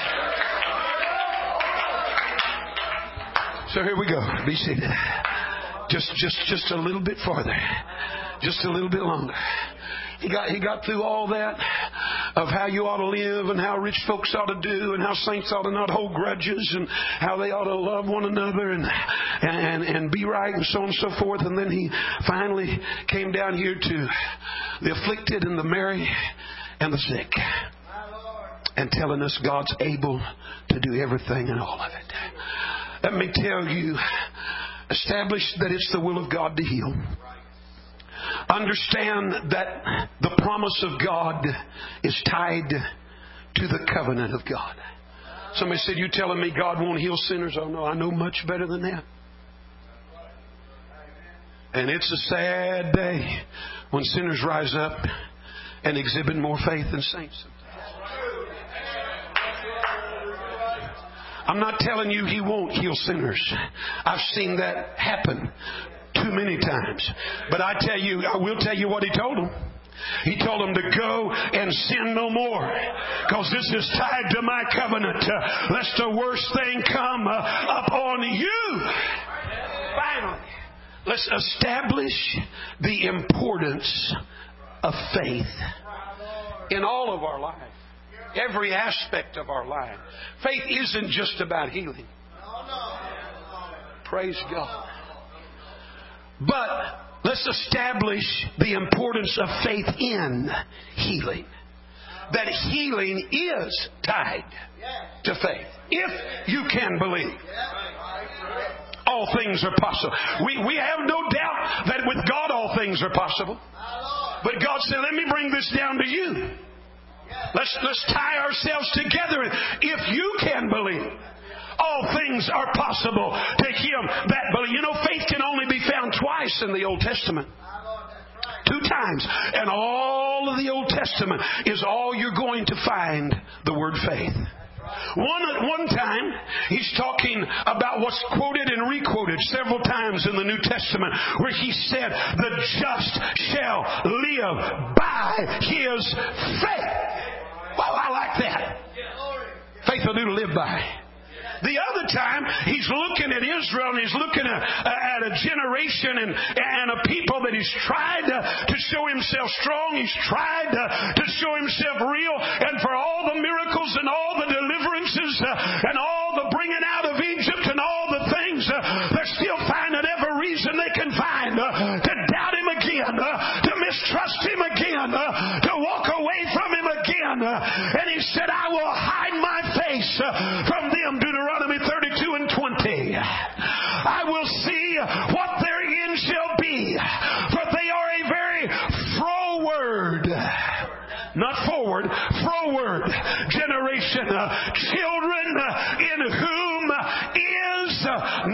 So here we go. Be seated. Just a little bit farther. Just a little bit longer. He got through all that of how you ought to live and how rich folks ought to do and how saints ought to not hold grudges and how they ought to love one another and be right and so on and so forth. And then he finally came down here to the afflicted and the merry and the sick and telling us God's able to do everything and all of it. Let me tell you, establish that it's the will of God to heal. Understand that the promise of God is tied to the covenant of God. Somebody said, you telling me God won't heal sinners? Oh no, I know much better than that. And it's a sad day when sinners rise up and exhibit more faith than saints. I'm not telling you He won't heal sinners. I've seen that happen too many times. But I will tell you what He told them. He told them to go and sin no more, because this is tied to my covenant, lest the worst thing come upon you. Finally, let's establish the importance of faith in all of our life. Every aspect of our life. Faith isn't just about healing. Praise God. But let's establish the importance of faith in healing. That healing is tied to faith. If you can believe, all things are possible. We have no doubt that with God all things are possible. But God said, let me bring this down to you. Let's tie ourselves together. If you can believe, all things are possible to him that believe. You know, faith can only be found twice in the Old Testament. 2 times. And all of the Old Testament is all you're going to find the word faith. One time, he's talking about what's quoted and requoted several times in the New Testament, where he said, the just shall live by his faith. Well, I like that. Faith will do to live by. The other time, he's looking at Israel and he's looking at a generation and a people that he's tried to show himself strong. He's tried to show himself real. And for all the miracles and all the deliverances and all the bringing out of Egypt and all the things, they're still finding every reason they can find to doubt him again, to mistrust him again, to walk away from him again. And he said, I will hide my face from them. Deuteronomy 32 and 20. I will see what their end shall be, for they are a very froward, not forward, froward generation, children in whom is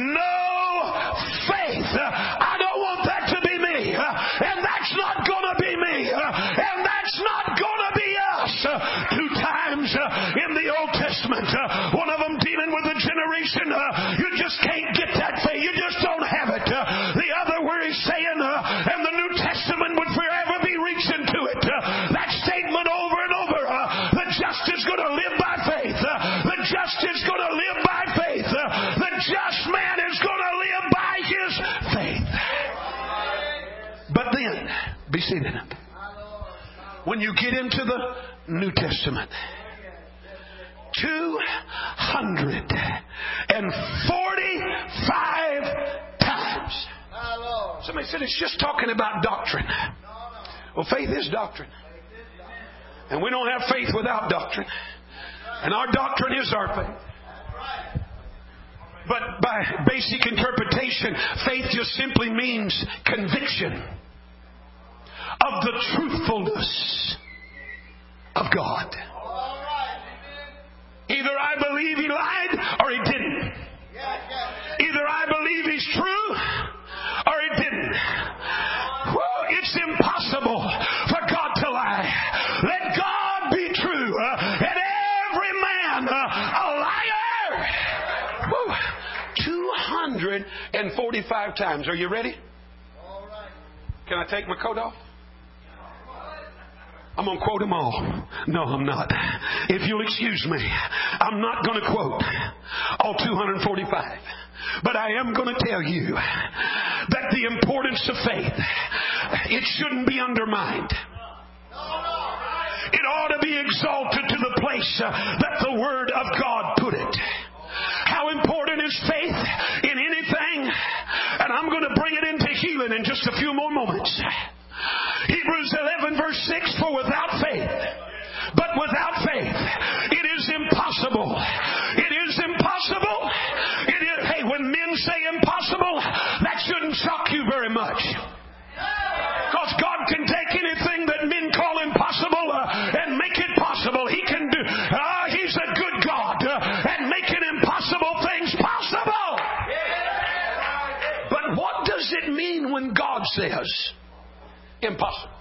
no faith. I don't want that to be me, and that's not going to be me, and that's not going to be us. 2 times in the Old Testament, one of them dealing with a generation, you just can't get that faith, you just don't have it. The other where he's saying, and the New Testament would forever be reaching to it, that statement over and over, the just is going to live by faith, the just is going to live by faith, the just man is going to live by his faith. But then, be seated. When you get into the New Testament, 245 times. Somebody said it's just talking about doctrine. Well, faith is doctrine. And we don't have faith without doctrine. And our doctrine is our faith. But by basic interpretation, faith just simply means conviction of the truthfulness of God. Either I believe He lied or He didn't. Either I believe He's true or He didn't. Well, it's impossible for God to lie. Let God be true and every man a liar. Woo. 245 times. Are you ready? Can I take my coat off? I'm going to quote them all. No, I'm not. If you'll excuse me, I'm not going to quote all 245. But I am going to tell you that the importance of faith, it shouldn't be undermined. It ought to be exalted to the place that the Word of God put it. How important is faith in anything? And I'm going to bring it into healing in just a few more moments. Hebrews 11 verse 6, for without faith, it is impossible. It is impossible. Hey, when men say impossible, that shouldn't shock you very much. Because God can take anything that men call impossible and make it possible. He can do. He's a good God at making impossible things possible. But what does it mean when God says impossible?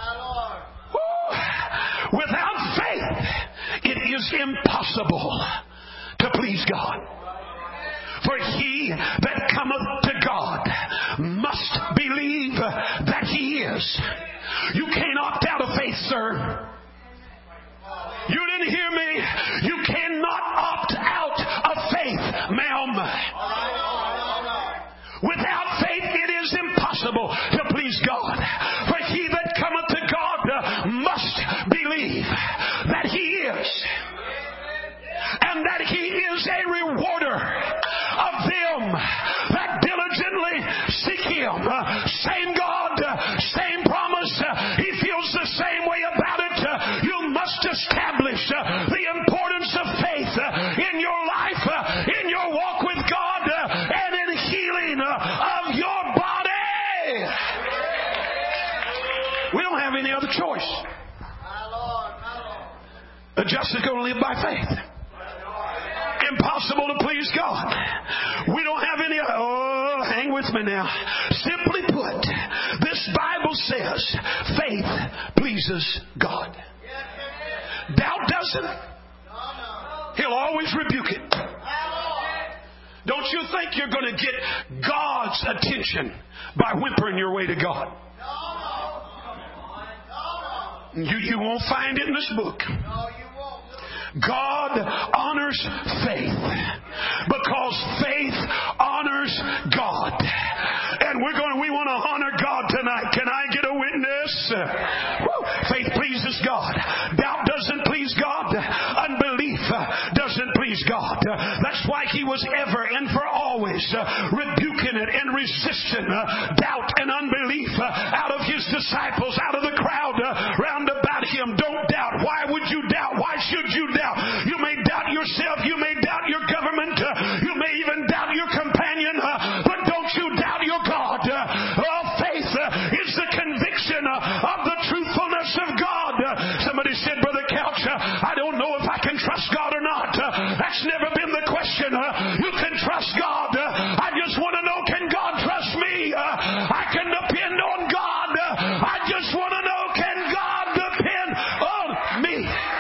Without faith, it is impossible to please God. For he that cometh to God must believe that He is. You can't opt out of faith, sir. You didn't hear me. You cannot opt out of faith, ma'am. Without faith, it is impossible to please God. For he that cometh to God must believe that He is, and that He is a rewarder of them that diligently seek Him. Same God, same promise. He feels the same way about it. You must establish the importance of faith in your life, in your walk with God, and in healing of your body. We don't have any other choice. The just is going to live by faith. Impossible to please God. We don't have any. Hang with me now. Simply put, this Bible says faith pleases God. Doubt doesn't. He'll always rebuke it. Don't you think you're going to get God's attention by whimpering your way to God? You won't find it in this book. God honors faith because faith honors God. And we want to honor God tonight. Can I get a witness? Faith pleases God. Doubt doesn't please God. Unbelief doesn't please God. That's why He was ever and for always rebuking it and resisting doubt and unbelief out of His disciples, out of the crowd round about Him. Don't doubt. Why would you doubt? Why should you doubt? You may doubt yourself. You may doubt your government. You may even doubt your companion. But don't you doubt your God. Faith is the conviction of the truthfulness of God. Somebody said, Brother Couch, I don't know if I can trust God or not. That's never been the question. You can trust God. I just want to know, can God trust me? I can depend on God. I just want to know, can God depend on me?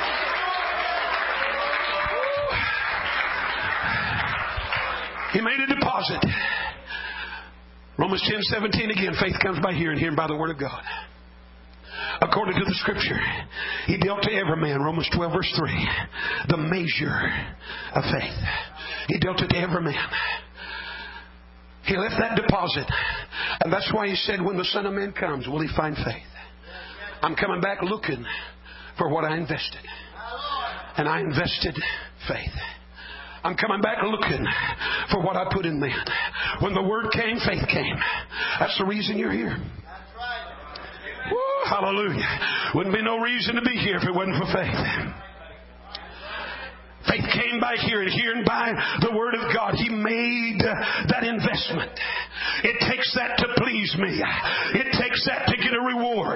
He made a deposit. Romans 10:17 again. Faith comes by hearing, hearing by the Word of God. According to the Scripture, He dealt to every man, Romans 12 verse 3, the measure of faith. He dealt it to every man. He left that deposit. And that's why He said, when the Son of Man comes, will He find faith? I'm coming back looking for what I invested. And I invested faith. I'm coming back looking for what I put in then. When the Word came, faith came. That's the reason you're here. Woo, hallelujah. Wouldn't be no reason to be here if it wasn't for faith. Faith came by hearing, hearing by the Word of God. He made that investment. It takes that to please me. It takes that to get a reward.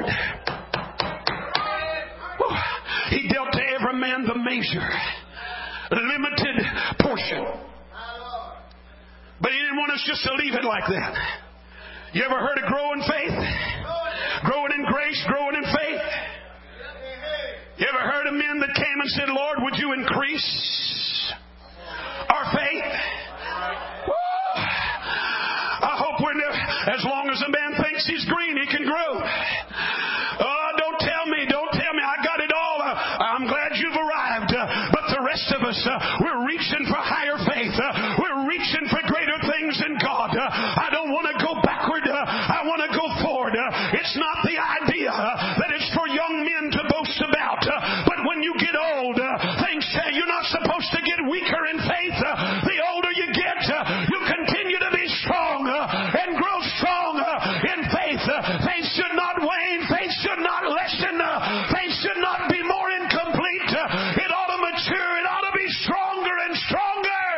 He dealt to every man the measure. Limited portion. But He didn't want us just to leave it like that. You ever heard of growing faith? Growing in grace, growing in faith? You ever heard of men that came and said, Lord, would you increase our faith? Woo! I hope as long as a man thinks he's green, he can grow. Don't tell me. I got it all. I'm glad you've arrived. But the rest of us, we're reaching for higher faith. We're reaching for greater things in God. I don't want to go backward. I want to go forward. It's not the idea that it's for young men to boast about. But when you get old, things change. You're not supposed to get weaker in faith. The older you get, you continue to be strong and grow strong in faith. Faith should not wane. Faith should not lessen. Faith should not be more incomplete. It ought to mature. It ought to be stronger and stronger.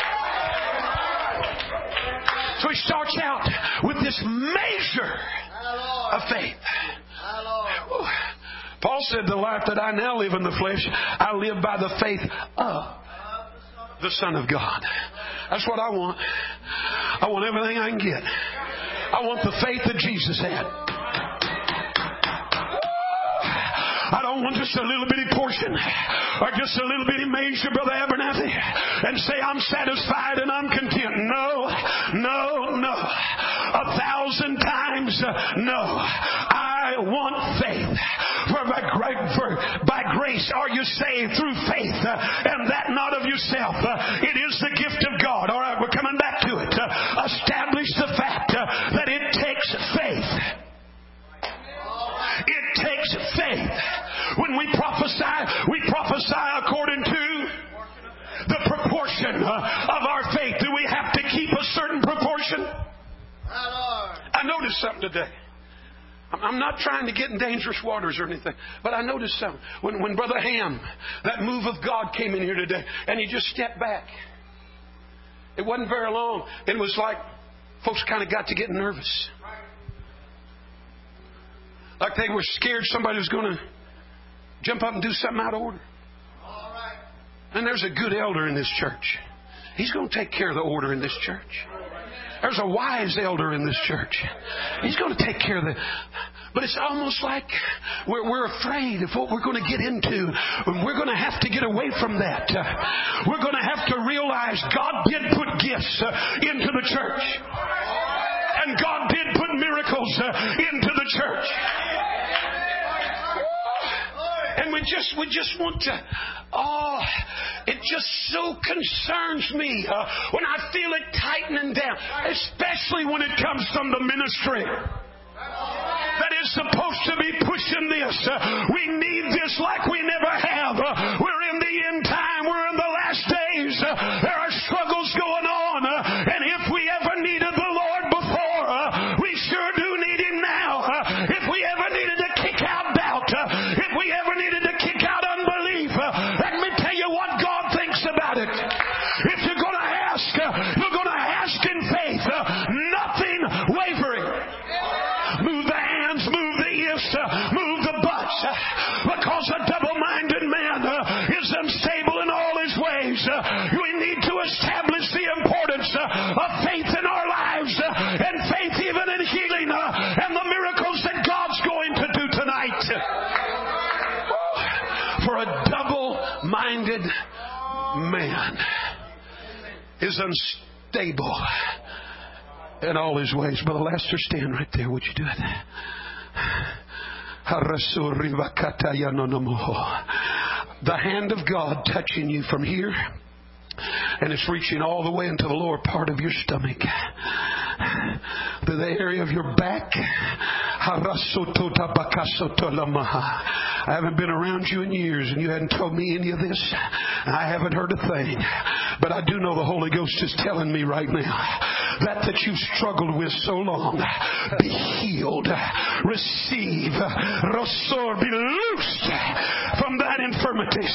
So he starts out with this measure of faith. Paul said, the life that I now live in the flesh, I live by the faith of the Son of God. That's what I want. I want everything I can get. I want the faith that Jesus had. I don't want just a little bitty portion or just a little bitty measure, Brother Abernathy, and say I'm satisfied and I'm content. No. 1,000 times no. I want faith. For by grace are you saved through faith, and that not of yourself. It is the gift of God. All right, we're coming back to it. Establish the fact that it takes faith. It takes faith. When we prophesy according to the proportion of our faith. Do we have to keep a certain proportion? I noticed something today. I'm not trying to get in dangerous waters or anything, but I noticed something. When Brother Ham, that move of God came in here today, and he just stepped back. It wasn't very long. It was like folks kind of got to getting nervous. Like they were scared somebody was going to jump up and do something out of order. And there's a good elder in this church. He's going to take care of the order in this church. There's a wise elder in this church. He's going to take care of the... But it's almost like we're afraid of what we're going to get into. We're going to have to get away from that. We're going to have to realize God did put gifts into the church. And God did put miracles into the church. And we just want to... it just so concerns me when I feel it tightening down, especially when it comes from the ministry that is supposed to be pushing this. We need this like we never have. We're in the end time. We're in the last days. There are struggles going on. And if we ever needed the Lord before, we sure do need Him now. If we ever needed to kick out doubt, if we ever needed to kick out unbelief, let me tell you what God thinks about it. If you're going to ask, you're going to ask in faith, nothing wavering. Move the hands, move the ifs, move the buts, because a double-minded man is unstable in all his ways. We need to establish the importance of faith in our lives, and faith even in healing and the miracles that God's going to do tonight. For a double-minded man is unstable in all his ways. Brother Lester, stand right there. Would you do it? The hand of God touching you from here, and it's reaching all the way into the lower part of your stomach, to the area of your back. I haven't been around you in years and you hadn't told me any of this. I haven't heard a thing. But I do know the Holy Ghost is telling me right now that you've struggled with so long. Be healed. Receive. Rosor, be loosed from that infirmities.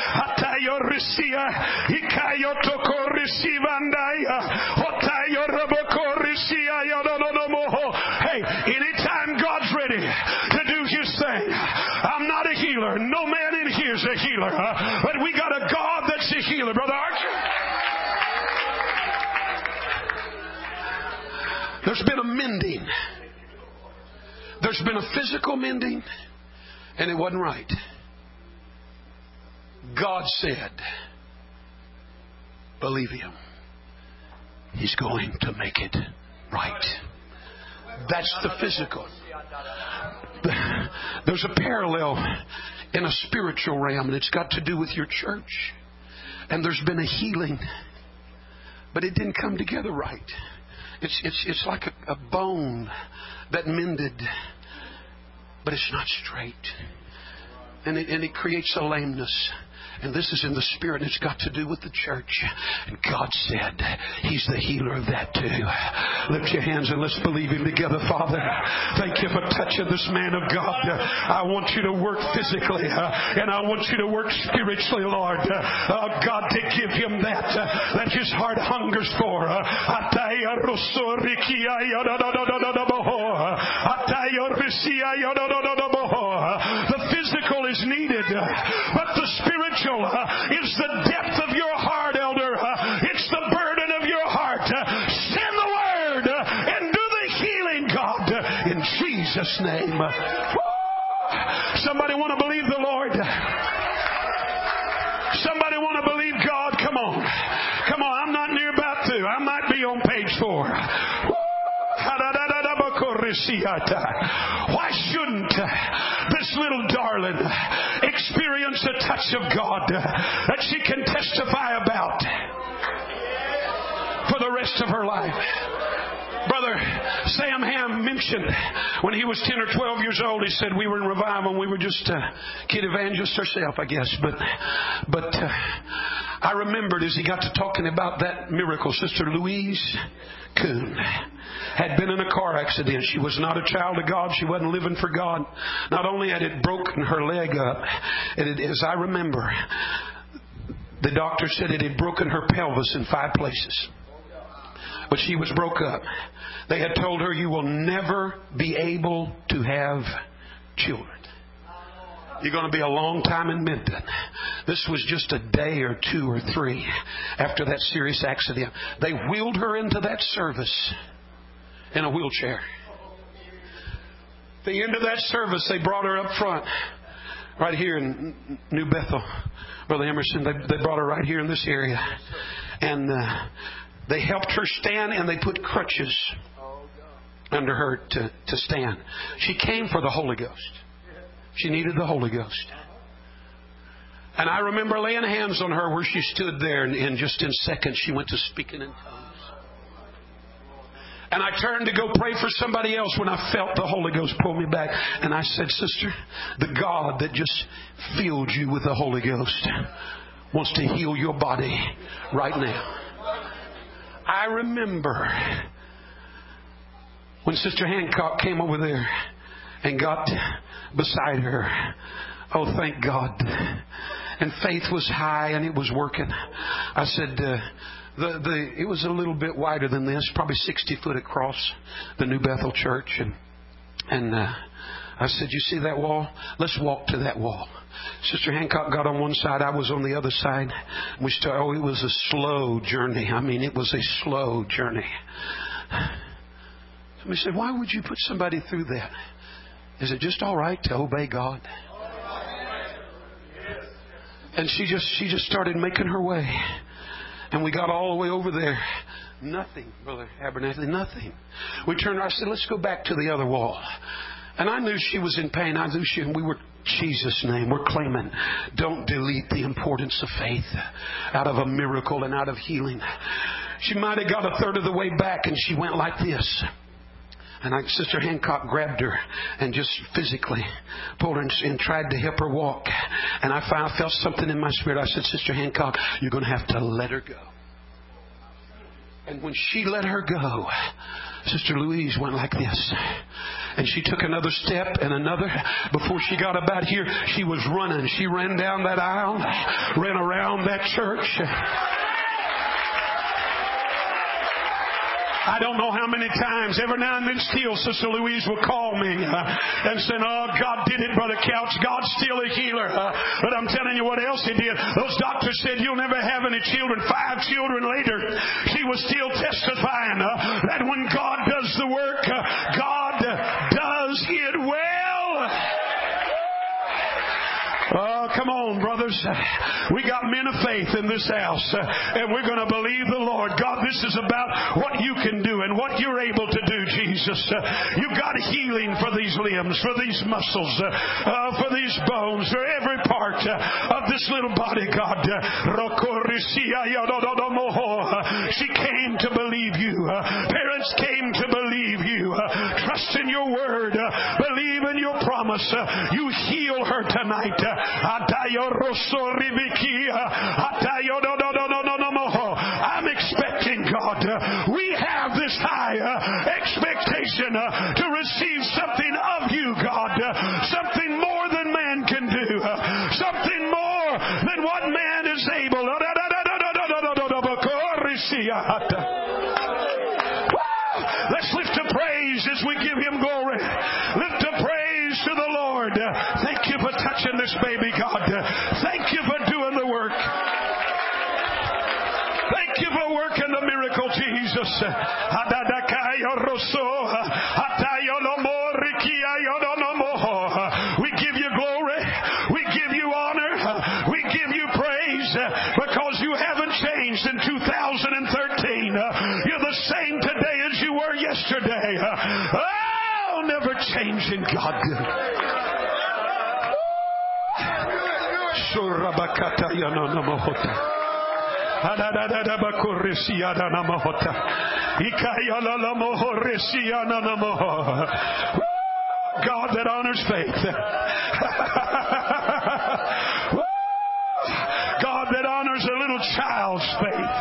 Hey, anytime God's ready to do His thing, I'm not a healer. No man in here is a healer. But we got a God that's a healer, Brother Archer. There's been a mending. There's been a physical mending, and it wasn't right. God said, believe Him. He's going to make it right. That's the physical. There's a parallel in a spiritual realm, and it's got to do with your church. And there's been a healing, but it didn't come together right. It's like a bone that mended, but it's not straight. And it creates a lameness. And this is in the Spirit, and it's got to do with the church. And God said He's the healer of that too. Lift your hands and let's believe Him together. Father, thank You for touching this man of God. I want You to work physically, and I want You to work spiritually, Lord. God, to give him that his heart hungers for. The physical is needed, but the spiritual is the depth of your heart, elder. It's the burden of your heart. Send the word and do the healing, God, in Jesus' name. Somebody want to believe the Lord? Somebody want to believe God? Come on. Come on, I'm not near about to. I might be on page 4. Why shouldn't this little darling experience a touch of God that she can testify about for the rest of her life? Brother Sam Ham mentioned when he was 10 or 12 years old, he said we were in revival and we were just kid evangelists ourselves, I guess. But I remembered as he got to talking about that miracle, Sister Louise Kuhn had been in a car accident. She was not a child of God. She wasn't living for God. Not only had it broken her leg up, as I remember, the doctor said it had broken her pelvis in 5 places. But she was broke up. They had told her, you will never be able to have children. You're going to be a long time in Minton. This was just a day or 2 or 3 after that serious accident. They wheeled her into that service in a wheelchair. At the end of that service, they brought her up front, right here in New Bethel. Brother Emerson, they brought her right here in this area. And they helped her stand, and they put crutches under her to stand. She came for the Holy Ghost. She needed the Holy Ghost. And I remember laying hands on her where she stood there, and just in seconds she went to speaking in tongues. And I turned to go pray for somebody else when I felt the Holy Ghost pull me back. And I said, sister, the God that just filled you with the Holy Ghost wants to heal your body right now. I remember when Sister Hancock came over there and got beside her. Oh, thank God. And faith was high and it was working. I said, it was a little bit wider than this, probably 60 foot across the New Bethel Church. And I said, you see that wall? Let's walk to that wall. Sister Hancock got on one side. I was on the other side. We started. Oh, it was a slow journey. I mean, it was a slow journey. Somebody said, why would you put somebody through that? Is it just all right to obey God? And she just started making her way. And we got all the way over there. Nothing, Brother Abernathy, nothing. We turned around. I said, let's go back to the other wall. And I knew she was in pain. I knew and we were, Jesus' name, we're claiming, don't delete the importance of faith out of a miracle and out of healing. She might have got a third of the way back and she went like this. And Sister Hancock grabbed her and just physically pulled her and tried to help her walk. And I felt something in my spirit. I said, Sister Hancock, you're going to have to let her go. And when she let her go, Sister Louise went like this. And she took another step and another. Before she got about here, she was running. She ran down that aisle, ran around that church. I don't know how many times, every now and then still, Sister Louise will call me and say, oh, God did it, Brother Couch. God's still a healer. But I'm telling you what else He did. Those doctors said, you'll never have any children. 5 children later, she was still testifying that when God does the work, God does it well. Oh, come on, brothers. We got men of faith in this house, and we're going to believe the Lord. God, this is about what you can do and what you're able to do, Jesus. You've got healing for these limbs, for these muscles, for these bones, for every part of this little body, God. She came to believe you. Parents came to believe you. Trust in your word. Believe in your promise. You heal her tonight. I'm expecting, God, we have this high expectation to receive something of you, God. Something more than man can do. Something more than what man is able. Let's lift a praise as we give Him glory. Lift a praise to the Lord. Thank you for touching this baby, God. Thank you for doing the work. Thank you for working the miracle, Jesus. We give you glory. We give you honor. We give you praise because you haven't changed in 2013. You're the same today as you were yesterday. Oh, never changing, God. God that honors faith. God that honors a little child's faith.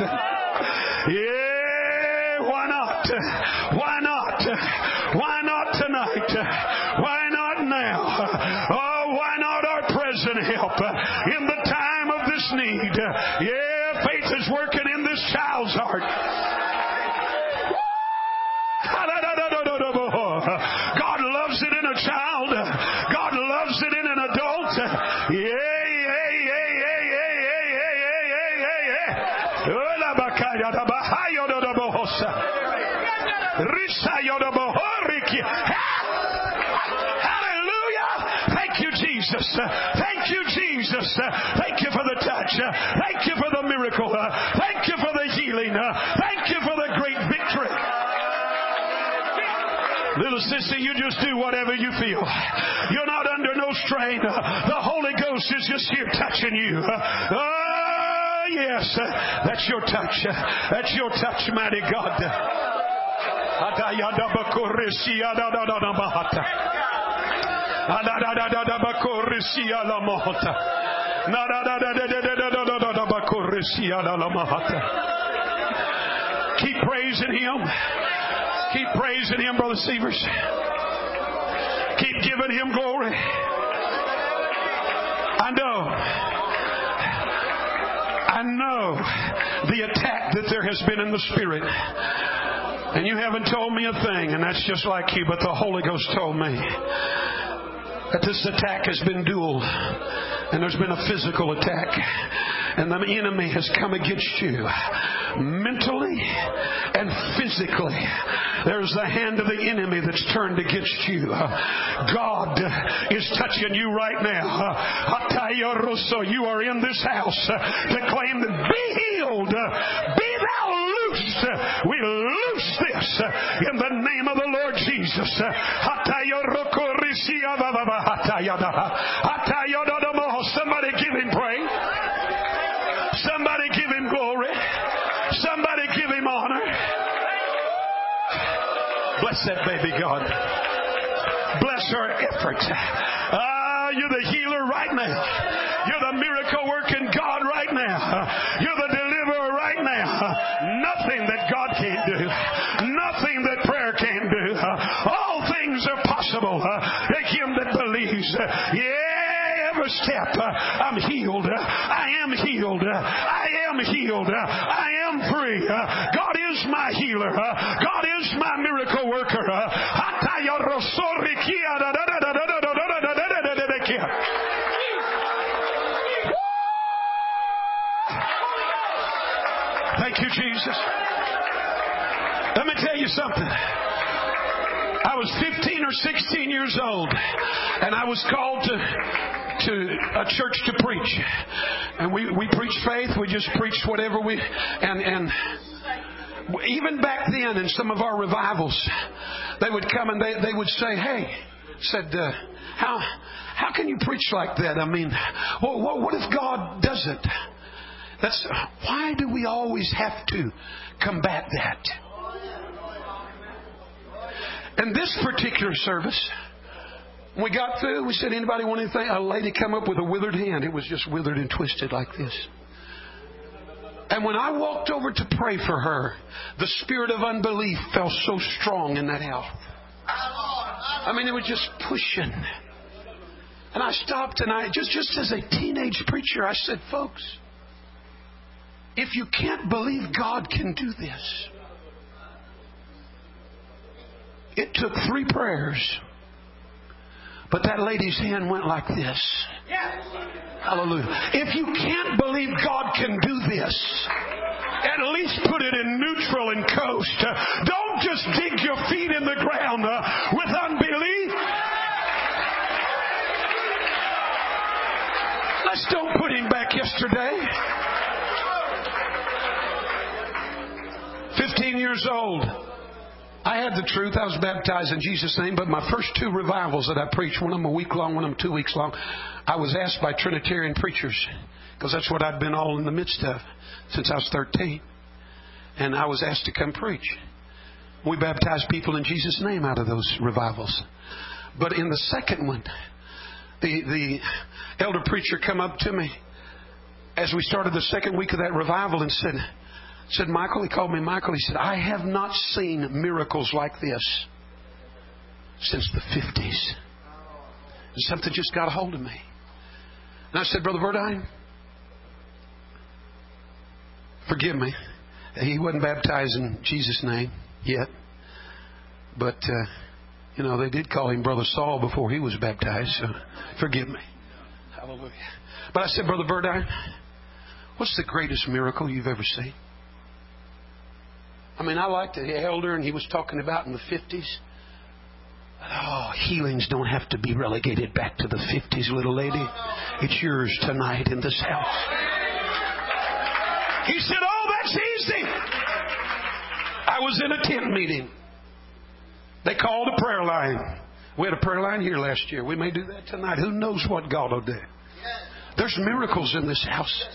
Yeah, why not? Why not? Why not tonight? Why not now? Oh, why not our present help in the time of this need? Yeah, faith is working in this child's heart. God loves it in a child. God loves it in an adult. Hallelujah. Thank you, Jesus. Thank you, Jesus. Thank you for the touch. Thank you for the miracle. Thank you for the healing. Thank you for the great victory. Little sister, you just do whatever you feel. You're not under no strain. The Holy Ghost is just here touching you. Oh, yes. That's your touch. That's your touch, mighty God. Keep praising Him. Keep praising Him, Brother Severs. Keep giving Him glory. I know the attack that there has been in the Spirit. And you haven't told me a thing, and that's just like you, but the Holy Ghost told me that this attack has been dual. And there's been a physical attack. And the enemy has come against you mentally and physically. There's the hand of the enemy that's turned against you. God is touching you right now. You are in this house to claim that be healed. Be thou loosed. We loose this in the name of the Lord Jesus. Somebody give Him praise. Somebody give Him glory. Somebody give Him honor. Bless that baby, God. Bless her effort. You're the healer right now. You're the miracle working God right now. You're the deliverer right now. Nothing that God can't do. Nothing that prayer can't do. All things are possible to him that believes. Yeah, every step. I'm healed. I am healed. I am healed. I am free. God is my healer. God is my miracle worker. Thank you, Jesus. Let me tell you something. I was 15 or 16 years old, and I was called to a church to preach. And we preached faith. We just preached whatever we... And even back then in some of our revivals, they would come and they would say, hey, how can you preach like that? I mean, what if God doesn't? Why do we always have to combat that? And this particular service, when we got through, we said, anybody want anything? A lady come up with a withered hand. It was just withered and twisted like this. And when I walked over to pray for her, the spirit of unbelief fell so strong in that house. I mean, it was just pushing. And I stopped and just as a teenage preacher, I said, folks, if you can't believe God can do this, it took 3 prayers, but that lady's hand went like this. Hallelujah. If you can't believe God can do this, at least put it in neutral and coast. Don't just dig your feet in the ground with unbelief. Let's don't put him back yesterday. 15 years old. I had the truth. I was baptized in Jesus' name. But my first 2 revivals that I preached, one of them a week long, one of them 2 weeks long, I was asked by Trinitarian preachers, because that's what I'd been all in the midst of since I was 13. And I was asked to come preach. We baptized people in Jesus' name out of those revivals. But in the second one, the elder preacher come up to me as we started the second week of that revival and said, Michael, he called me Michael. He said, I have not seen miracles like this since the 50s. And something just got a hold of me. And I said, Brother Verdine, forgive me. He wasn't baptized in Jesus' name yet. But, they did call him Brother Saul before he was baptized. So forgive me. Hallelujah. But I said, Brother Verdine, what's the greatest miracle you've ever seen? I mean, I liked the elder, and he was talking about in the 50s. Oh, healings don't have to be relegated back to the 50s, little lady. It's yours tonight in this house. He said, oh, that's easy. I was in a tent meeting. They called a prayer line. We had a prayer line here last year. We may do that tonight. Who knows what God will do? There's miracles in this house.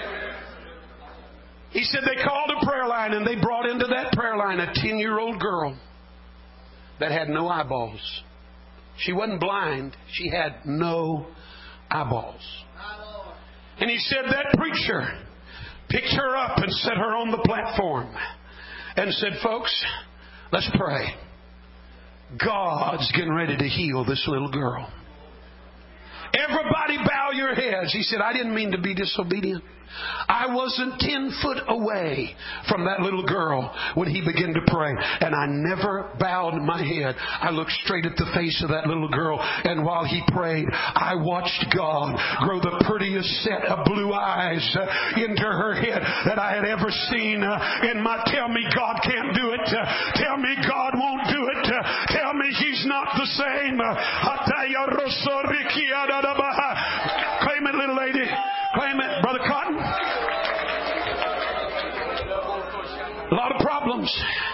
He said they called a prayer line, and they brought into that prayer line a 10-year-old girl that had no eyeballs. She wasn't blind. She had no eyeballs. And he said that preacher picked her up and set her on the platform and said, folks, let's pray. God's getting ready to heal this little girl. Everybody bow your heads. He said, I didn't mean to be disobedient. I wasn't 10 foot away from that little girl when he began to pray. And I never bowed my head. I looked straight at the face of that little girl. And while he prayed, I watched God grow the prettiest set of blue eyes into her head that I had ever seen in my... Tell me God can't do it. Tell me God won't do it. Tell me He's not the same. Claim it, little lady. Claim it. Brother Cotton. A lot of problems.